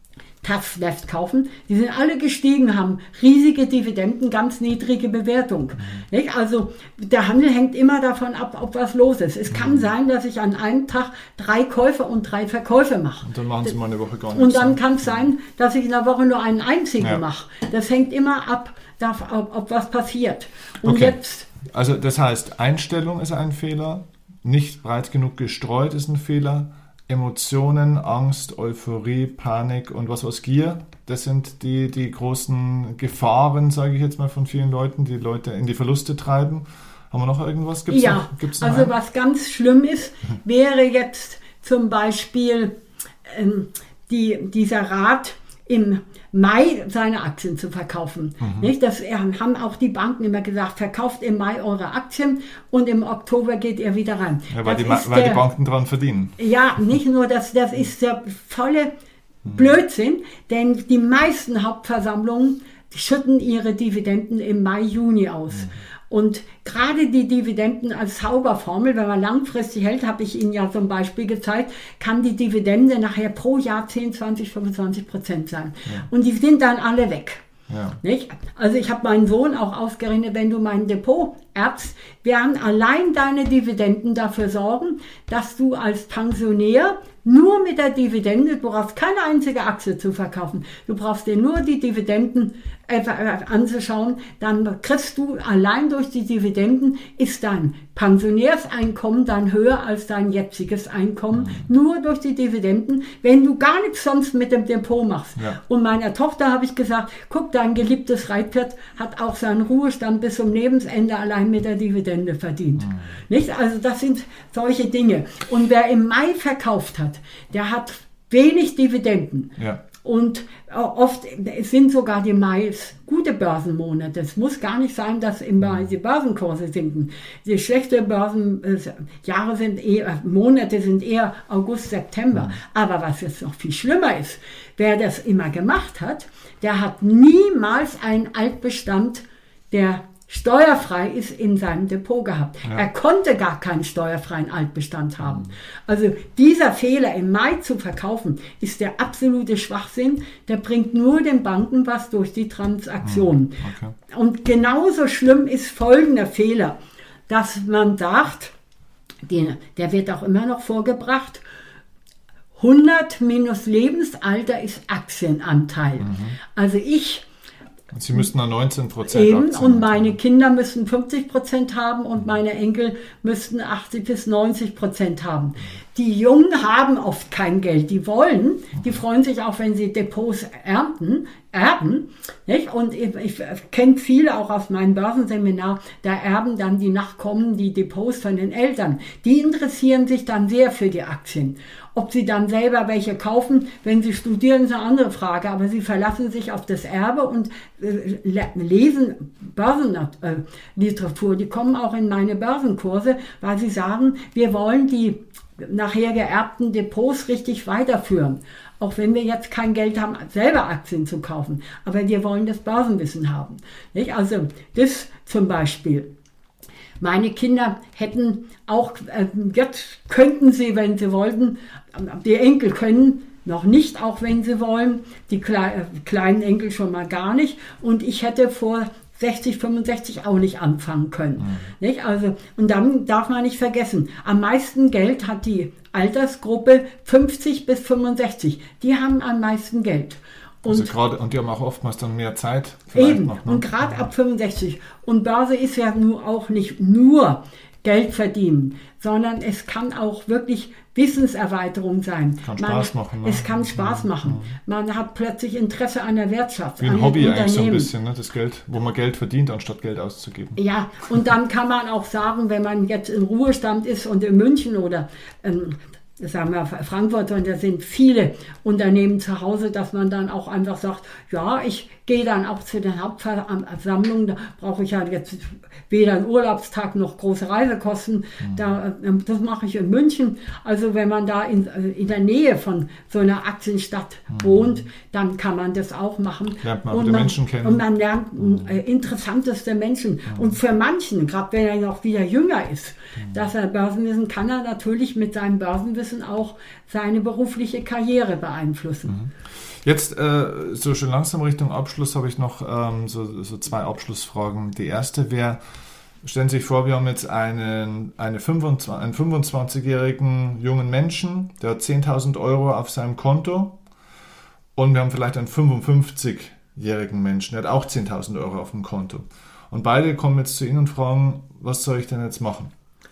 Tatneft kaufen, die sind alle gestiegen, haben riesige Dividenden, ganz niedrige Bewertung. Mhm. Also der Handel hängt immer davon ab, ob was los ist. Es mhm. kann sein, dass ich an einem Tag drei Käufe und drei Verkäufe mache.
Und dann machen Sie mal eine Woche gar nichts.
Und dann kann es sein, dass ich in der Woche nur einen einzigen ja. mache. Das hängt immer ab, ob, ob was passiert. Und
okay.
jetzt...
Also das heißt, Einstellung ist ein Fehler, nicht breit genug gestreut ist ein Fehler, Emotionen, Angst, Euphorie, Panik und was was Gier, das sind die, die großen Gefahren, sage ich jetzt mal, von vielen Leuten, die Leute in die Verluste treiben. Haben wir noch irgendwas? Gibt's
ja,
noch, gibt's noch
also
einen?
Was ganz schlimm ist, wäre jetzt zum Beispiel ähm, die, dieser Rat, im Mai seine Aktien zu verkaufen. Mhm. Nicht? Das haben auch die Banken immer gesagt, verkauft im Mai eure Aktien und im Oktober geht ihr wieder rein.
Ja, weil, die, weil der, die Banken dran verdienen.
Ja, nicht nur das, das ist der volle mhm. Blödsinn, denn die meisten Hauptversammlungen schütten ihre Dividenden im Mai, Juni aus. Mhm. Und gerade die Dividenden als Zauberformel, wenn man langfristig hält, habe ich Ihnen ja zum Beispiel gezeigt, kann die Dividende nachher pro Jahr zehn, zwanzig, fünfundzwanzig Prozent sein. Ja. Und die sind dann alle weg. Ja. Nicht? Also ich habe meinen Sohn auch ausgerechnet, wenn du mein Depot erbst, werden allein deine Dividenden dafür sorgen, dass du als Pensionär nur mit der Dividende, du brauchst keine einzige Aktie zu verkaufen, du brauchst dir nur die Dividenden äh, anzuschauen, dann kriegst du allein durch die Dividenden, ist dein Pensionärseinkommen dann höher als dein jetziges Einkommen, mhm. nur durch die Dividenden, wenn du gar nichts sonst mit dem Depot machst. Ja. Und meiner Tochter habe ich gesagt, guck, dein geliebtes Reitpferd hat auch seinen Ruhestand bis zum Lebensende allein mit der Dividende verdient. Mhm. Nicht? Also das sind solche Dinge. Und wer im Mai verkauft hat, der hat wenig Dividenden. Ja. Und oft sind sogar die Mais gute Börsenmonate. Es muss gar nicht sein, dass im Mai die Börsenkurse sinken. Die schlechte Börsenjahre sind eher, Monate sind eher August, September. Aber was jetzt noch viel schlimmer ist, wer das immer gemacht hat, der hat niemals einen Altbestand, der steuerfrei ist, in seinem Depot gehabt. Ja. Er konnte gar keinen steuerfreien Altbestand haben. Mhm. Also dieser Fehler im Mai zu verkaufen, ist der absolute Schwachsinn. Der bringt nur den Banken was durch die Transaktionen. Mhm. Okay. Und genauso schlimm ist folgender Fehler, dass man sagt, den, der wird auch immer noch vorgebracht, hundert minus Lebensalter ist Aktienanteil. Mhm. Also ich
Sie müssten dann neunzehn Prozent
eben, und meine haben. Kinder müssten fünfzig Prozent haben und meine Enkel müssten achtzig bis neunzig Prozent haben. Die Jungen haben oft kein Geld, die wollen, die freuen sich auch, wenn sie Depots ernten, erben. Nicht? Und ich, ich kenne viele auch aus meinem Börsenseminar, da erben dann die Nachkommen die Depots von den Eltern. Die interessieren sich dann sehr für die Aktien. Ob sie dann selber welche kaufen, wenn sie studieren, ist eine andere Frage. Aber sie verlassen sich auf das Erbe und äh, lesen Börsenliteratur. Die kommen auch in meine Börsenkurse, weil sie sagen, wir wollen die nachher geerbten Depots richtig weiterführen. Auch wenn wir jetzt kein Geld haben, selber Aktien zu kaufen. Aber wir wollen das Börsenwissen haben. Nicht? Also das zum Beispiel. Meine Kinder hätten auch, äh, jetzt könnten sie, wenn sie wollten, die Enkel können noch nicht, auch wenn sie wollen, die Kle- äh, kleinen Enkel schon mal gar nicht. Und ich hätte vor sechzig, fünfundsechzig auch nicht anfangen können. Mhm. Nicht? Also, und dann darf man nicht vergessen, am meisten Geld hat die Altersgruppe fünfzig bis fünfundsechzig. Die haben am meisten Geld. Und,
also grade, und die haben auch oftmals dann mehr Zeit.
Eben,
noch, ne?
Und gerade ab fünfundsechzig. Und Börse ist ja nur auch nicht nur Geld verdienen, sondern es kann auch wirklich Wissenserweiterung sein.
Kann Spaß
man,
machen. Ne?
Es kann Spaß machen. Man hat plötzlich Interesse an der Wirtschaft.
Wie ein Hobby eigentlich so ein bisschen, ne? Das Geld, wo man Geld verdient, anstatt Geld auszugeben.
Ja, und dann kann man auch sagen, wenn man jetzt im Ruhestand ist und in München oder ähm, sagen wir Frankfurt, und da sind viele Unternehmen zu Hause, dass man dann auch einfach sagt, ja, ich gehe dann auch zu den Hauptversammlungen, da brauche ich ja jetzt weder einen Urlaubstag noch große Reisekosten, mhm. da, das mache ich in München. Also wenn man da in, in der Nähe von so einer Aktienstadt mhm. wohnt, dann kann man das auch machen.
Lernt man
und
die
man,
Menschen kennen.
Und man lernt
mhm.
äh, interessanteste Menschen. Mhm. Und für manchen, gerade wenn er noch wieder jünger ist, mhm. dass er Börsenwissen, kann er natürlich mit seinem Börsenwissen auch seine berufliche Karriere beeinflussen.
Mhm. Jetzt, äh, so schon langsam Richtung Abschluss, habe ich noch ähm, so, so zwei Abschlussfragen. Die erste wäre, stellen Sie sich vor, wir haben jetzt einen, eine fünfundzwanzig, einen fünfundzwanzigjährigen jungen Menschen, der hat zehntausend Euro auf seinem Konto, und wir haben vielleicht einen fünfundfünfzigjährigen Menschen, der hat auch zehntausend Euro auf dem Konto. Und beide kommen jetzt zu Ihnen und fragen, was soll ich denn jetzt machen?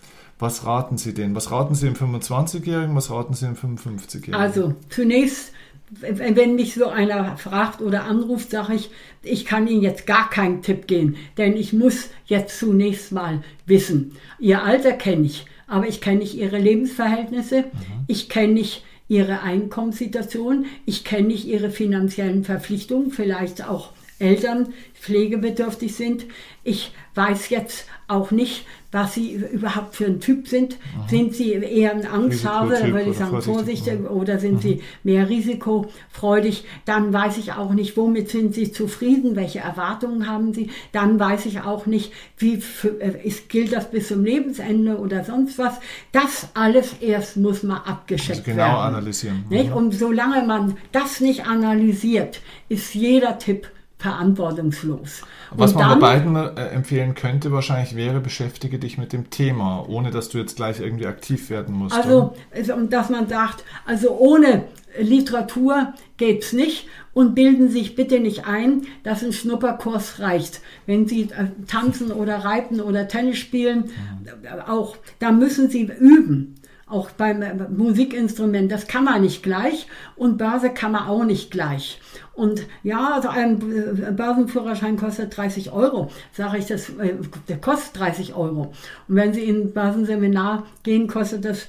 Was raten Sie denen? Was raten Sie dem fünfundzwanzigjährigen, was raten Sie dem fünfundfünfzigjährigen?
Also zunächst, wenn mich so einer fragt oder anruft, sage ich, ich kann Ihnen jetzt gar keinen Tipp geben, denn ich muss jetzt zunächst mal wissen. Ihr Alter kenne ich, aber ich kenne nicht Ihre Lebensverhältnisse, mhm. ich kenne nicht Ihre Einkommenssituation, ich kenne nicht Ihre finanziellen Verpflichtungen, vielleicht auch Eltern pflegebedürftig sind. Ich weiß jetzt auch nicht, was Sie überhaupt für ein Typ sind. Aha. Sind Sie eher ein Angsthase, würde ich sagen, vorsichtig, oder sind Aha. Sie mehr risikofreudig? Dann weiß ich auch nicht, womit sind Sie zufrieden, welche Erwartungen haben Sie? Dann weiß ich auch nicht, wie für, ist, gilt das bis zum Lebensende oder sonst was. Das alles erst muss man abgeschätzt
also genau
werden.
Genau analysieren.
Nicht? Und solange man das nicht analysiert, ist jeder Tipp verantwortungslos.
Was
und
man
dann,
bei beiden äh, empfehlen könnte wahrscheinlich wäre, beschäftige dich mit dem Thema, ohne dass du jetzt gleich irgendwie aktiv werden musst.
Also, und dass man sagt, also ohne Literatur geht's nicht, und bilden sich bitte nicht ein, dass ein Schnupperkurs reicht. Wenn Sie äh, tanzen oder reiten oder Tennis spielen, mhm. auch, da müssen Sie üben. Auch beim Musikinstrument, das kann man nicht gleich, und Börse kann man auch nicht gleich. Und ja, also ein Börsenführerschein kostet dreißig Euro. Sage ich, das, der kostet dreißig Euro. Und wenn Sie in ein Börsenseminar gehen, kostet das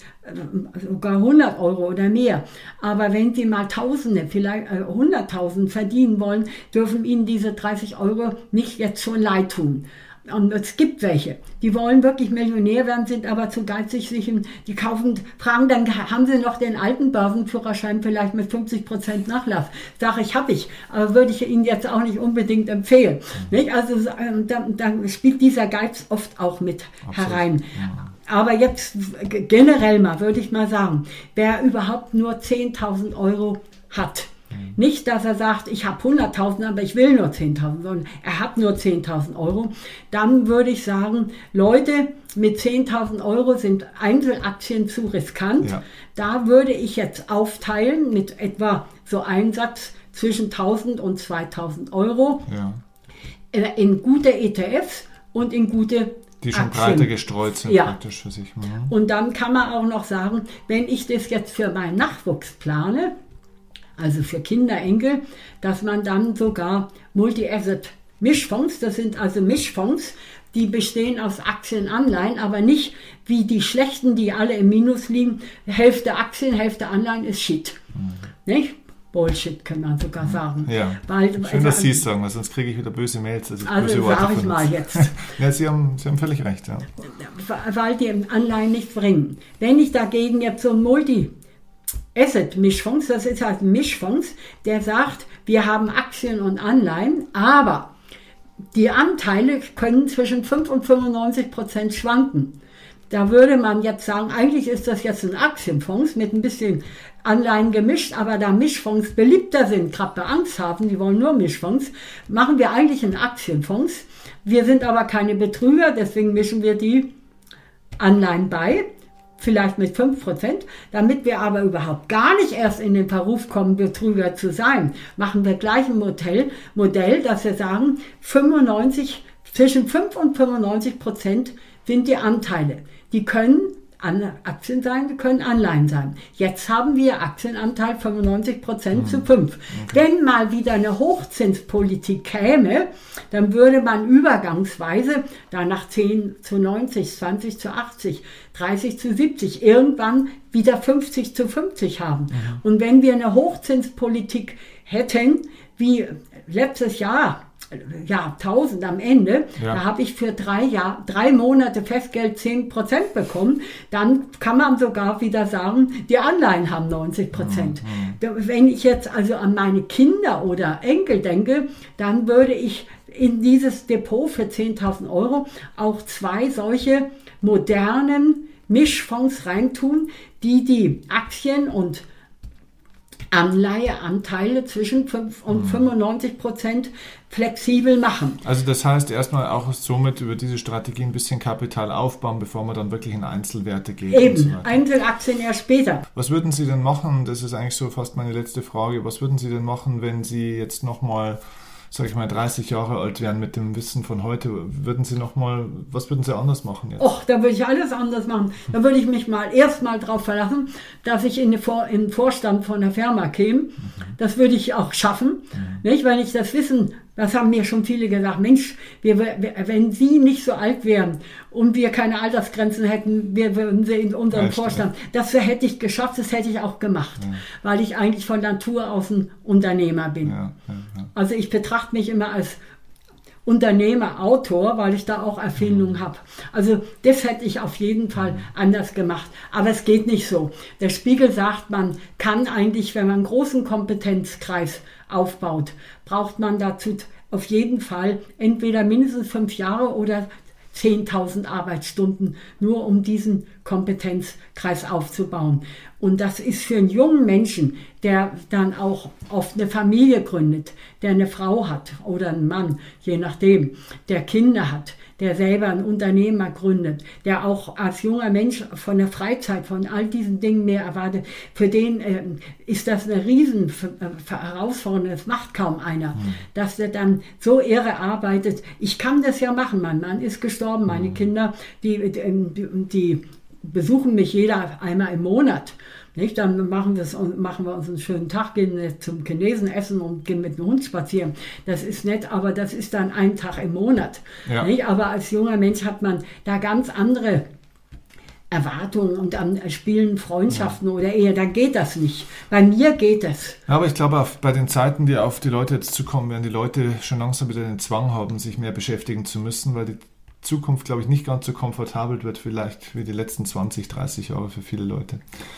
sogar hundert Euro oder mehr. Aber wenn Sie mal Tausende, vielleicht hunderttausend verdienen wollen, dürfen Ihnen diese dreißig Euro nicht jetzt schon leid tun. Und es gibt welche, die wollen wirklich Millionär werden, sind aber zu geizig, sich in, die kaufen, fragen dann, haben sie noch den alten Börsenführerschein vielleicht mit fünfzig Prozent Nachlass? Sage ich, habe ich, aber würde ich Ihnen jetzt auch nicht unbedingt empfehlen. Mhm. Nicht? Also dann, dann spielt dieser Geiz oft auch mit Absolut. herein. Ja. Aber jetzt generell mal, würde ich mal sagen, wer überhaupt nur zehntausend Euro hat, nicht, dass er sagt, ich habe hunderttausend, aber ich will nur zehntausend, sondern er hat nur zehntausend Euro. Dann würde ich sagen, Leute mit zehntausend Euro sind Einzelaktien zu riskant. Ja. Da würde ich jetzt aufteilen mit etwa so Einsatz zwischen tausend und zweitausend Euro ja. in gute E T Fs und in gute
Die schon
Aktien.
breiter gestreut sind
Ja.
praktisch für sich. Mhm.
Und dann kann man auch noch sagen, wenn ich das jetzt für meinen Nachwuchs plane, also für Kinder, Enkel, dass man dann sogar Multi-Asset-Mischfonds, das sind also Mischfonds, die bestehen aus Aktien, Anleihen, aber nicht wie die schlechten, die alle im Minus liegen. Hälfte Aktien, Hälfte Anleihen ist Shit. Mhm. Nicht? Bullshit, kann man sogar sagen.
Ja.
Weil,
Schön,
also,
dass Sie es sagen, weil sonst kriege ich wieder böse Mails. Dass ich
also
böse Worte
sage ich
von
mal
uns.
jetzt.
Ja, Sie haben, Sie haben völlig recht. Ja.
Weil die Anleihen nichts bringen. Wenn ich dagegen jetzt so ein Multi-Asset-Mischfonds, das ist halt ein Mischfonds, der sagt, wir haben Aktien und Anleihen, aber die Anteile können zwischen fünf und fünfundneunzig Prozent schwanken. Da würde man jetzt sagen, eigentlich ist das jetzt ein Aktienfonds mit ein bisschen Anleihen gemischt, aber da Mischfonds beliebter sind, gerade bei Angsthafen, die wollen nur Mischfonds, machen wir eigentlich einen Aktienfonds. Wir sind aber keine Betrüger, deswegen mischen wir die Anleihen bei, vielleicht mit fünf Prozent. Damit wir aber überhaupt gar nicht erst in den Verruf kommen, Betrüger zu sein, machen wir gleich ein Modell, Modell, dass wir sagen, fünfundneunzig, zwischen fünf und fünfundneunzig Prozent sind die Anteile. Die können Aktien sein, die können Anleihen sein. Jetzt haben wir Aktienanteil fünfundneunzig Prozent mhm. zu fünf. Okay. Wenn mal wieder eine Hochzinspolitik käme, dann würde man übergangsweise danach zehn zu neunzig, zwanzig zu achtzig, dreißig zu siebzig, irgendwann wieder fünfzig zu fünfzig haben. Mhm. Und wenn wir eine Hochzinspolitik hätten, wie letztes Jahr, ja, tausend am Ende, ja. Da habe ich für drei Jahr, drei Monate Festgeld zehn Prozent bekommen, dann kann man sogar wieder sagen, die Anleihen haben neunzig Prozent. Mhm. Wenn ich jetzt also an meine Kinder oder Enkel denke, dann würde ich in dieses Depot für zehntausend Euro auch zwei solche modernen Mischfonds reintun, die die Aktien und Anleiheanteile zwischen fünf und fünfundneunzig Prozent flexibel machen.
Also das heißt erstmal auch somit über diese Strategie ein bisschen Kapital aufbauen, bevor man dann wirklich in Einzelwerte geht.
Eben, so Einzelaktien erst später.
Was würden Sie denn machen, das ist eigentlich so fast meine letzte Frage, was würden Sie denn machen, wenn Sie jetzt nochmal, sag ich mal, dreißig Jahre alt wären mit dem Wissen von heute? Würden Sie nochmal, was würden Sie anders machen jetzt?
Och, da würde ich alles anders machen. Da würde ich mich mal erstmal darauf verlassen, dass ich in den, Vor- in den Vorstand von der Firma käme. Mhm. Das würde ich auch schaffen. Mhm. Nicht? Wenn ich das Wissen, das haben mir schon viele gesagt, Mensch, wir, wenn Sie nicht so alt wären und wir keine Altersgrenzen hätten, wir würden Sie in unserem Echt, Vorstand, ja. Das hätte ich geschafft, das hätte ich auch gemacht, ja. Weil ich eigentlich von Natur aus ein Unternehmer bin. Ja, ja, ja. Also ich betrachte mich immer als Unternehmer, Autor, weil ich da auch Erfindungen mhm. habe. Also das hätte ich auf jeden Fall mhm. anders gemacht. Aber es geht nicht so. Der Spiegel sagt, man kann eigentlich, wenn man einen großen Kompetenzkreis aufbaut, braucht man dazu auf jeden Fall entweder mindestens fünf Jahre oder zehntausend Arbeitsstunden, nur um diesen Kompetenzkreis aufzubauen. Und das ist für einen jungen Menschen, der dann auch oft eine Familie gründet, der eine Frau hat oder einen Mann, je nachdem, der Kinder hat, der selber ein Unternehmer gründet, der auch als junger Mensch von der Freizeit, von all diesen Dingen mehr erwartet, für den äh, ist das eine riesen äh, Herausforderung, das macht kaum einer, mhm. dass der dann so irre arbeitet. Ich kann das ja machen, mein Mann ist gestorben, meine mhm. Kinder, die, die, die besuchen mich jeder einmal im Monat. Nicht? Dann machen, machen wir uns einen schönen Tag, gehen zum Chinesen essen und gehen mit dem Hund spazieren. Das ist nett, aber das ist dann ein Tag im Monat. Ja. Nicht? Aber als junger Mensch hat man da ganz andere Erwartungen und dann spielen Freundschaften ja. oder Ehe, dann geht das nicht. Bei mir geht es.
Ja, aber ich glaube, auf, bei den Zeiten, die auf die Leute jetzt zukommen, werden die Leute schon langsam wieder den Zwang haben, sich mehr beschäftigen zu müssen, weil die Zukunft, glaube ich, nicht ganz so komfortabel wird vielleicht wie die letzten zwanzig, dreißig Jahre für viele Leute.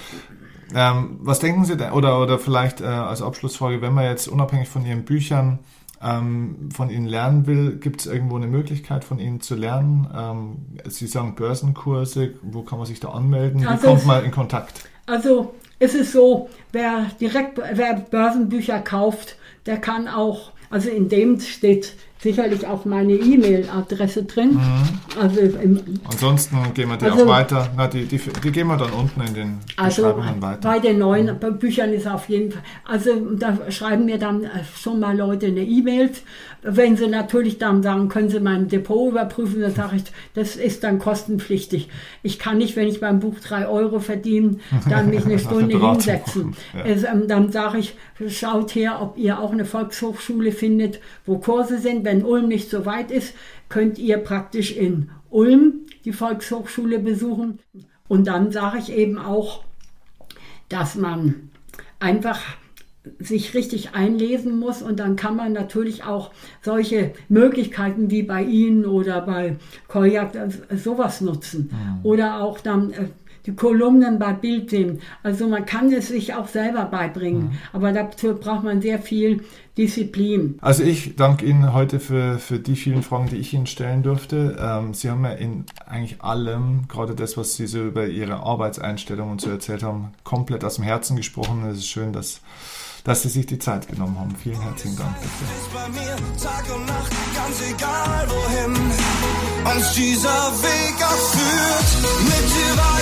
Ähm, was denken Sie denn, oder, oder vielleicht äh, als Abschlussfrage, wenn man jetzt unabhängig von Ihren Büchern ähm, von Ihnen lernen will, gibt es irgendwo eine Möglichkeit von Ihnen zu lernen? Ähm, Sie sagen Börsenkurse, wo kann man sich da anmelden? Wie also kommt man in Kontakt?
Also es ist so, wer direkt wer Börsenbücher kauft, der kann auch, also in dem steht sicherlich auch meine E-Mail-Adresse drin.
Mhm.
Also im,
Ansonsten gehen wir die
also,
auch weiter. Na, die, die, die gehen wir dann unten in den Beschreibungen
also
weiter.
Bei den neuen mhm. Büchern ist auf jeden Fall, also da schreiben mir dann schon mal Leute eine E-Mail. Wenn sie natürlich dann sagen, können sie mein Depot überprüfen, dann sage ich, das ist dann kostenpflichtig. Ich kann nicht, wenn ich beim Buch drei Euro verdiene, dann mich eine Stunde hinsetzen. Ja. Es, ähm, dann sage ich, schaut her, ob ihr auch eine Volkshochschule findet, wo Kurse sind. Wenn Ulm nicht so weit ist, könnt ihr praktisch in Ulm die Volkshochschule besuchen. Und dann sage ich eben auch, dass man einfach sich richtig einlesen muss und dann kann man natürlich auch solche Möglichkeiten wie bei Ihnen oder bei Koyak sowas nutzen. Mhm. Oder auch dann äh, die Kolumnen bei Bild sehen. Also man kann es sich auch selber beibringen, mhm. aber dazu braucht man sehr viel Disziplin.
Also ich danke Ihnen heute für, für die vielen Fragen, die ich Ihnen stellen durfte. Ähm, Sie haben ja in eigentlich allem, gerade das, was Sie so über Ihre Arbeitseinstellung und so erzählt haben, komplett aus dem Herzen gesprochen. Es ist schön, dass dass Sie sich die Zeit genommen haben. Vielen herzlichen Dank dafür. Bei mir Tag und Nacht, ganz egal wohin uns dieser Weg auch führt. Mit Ihrer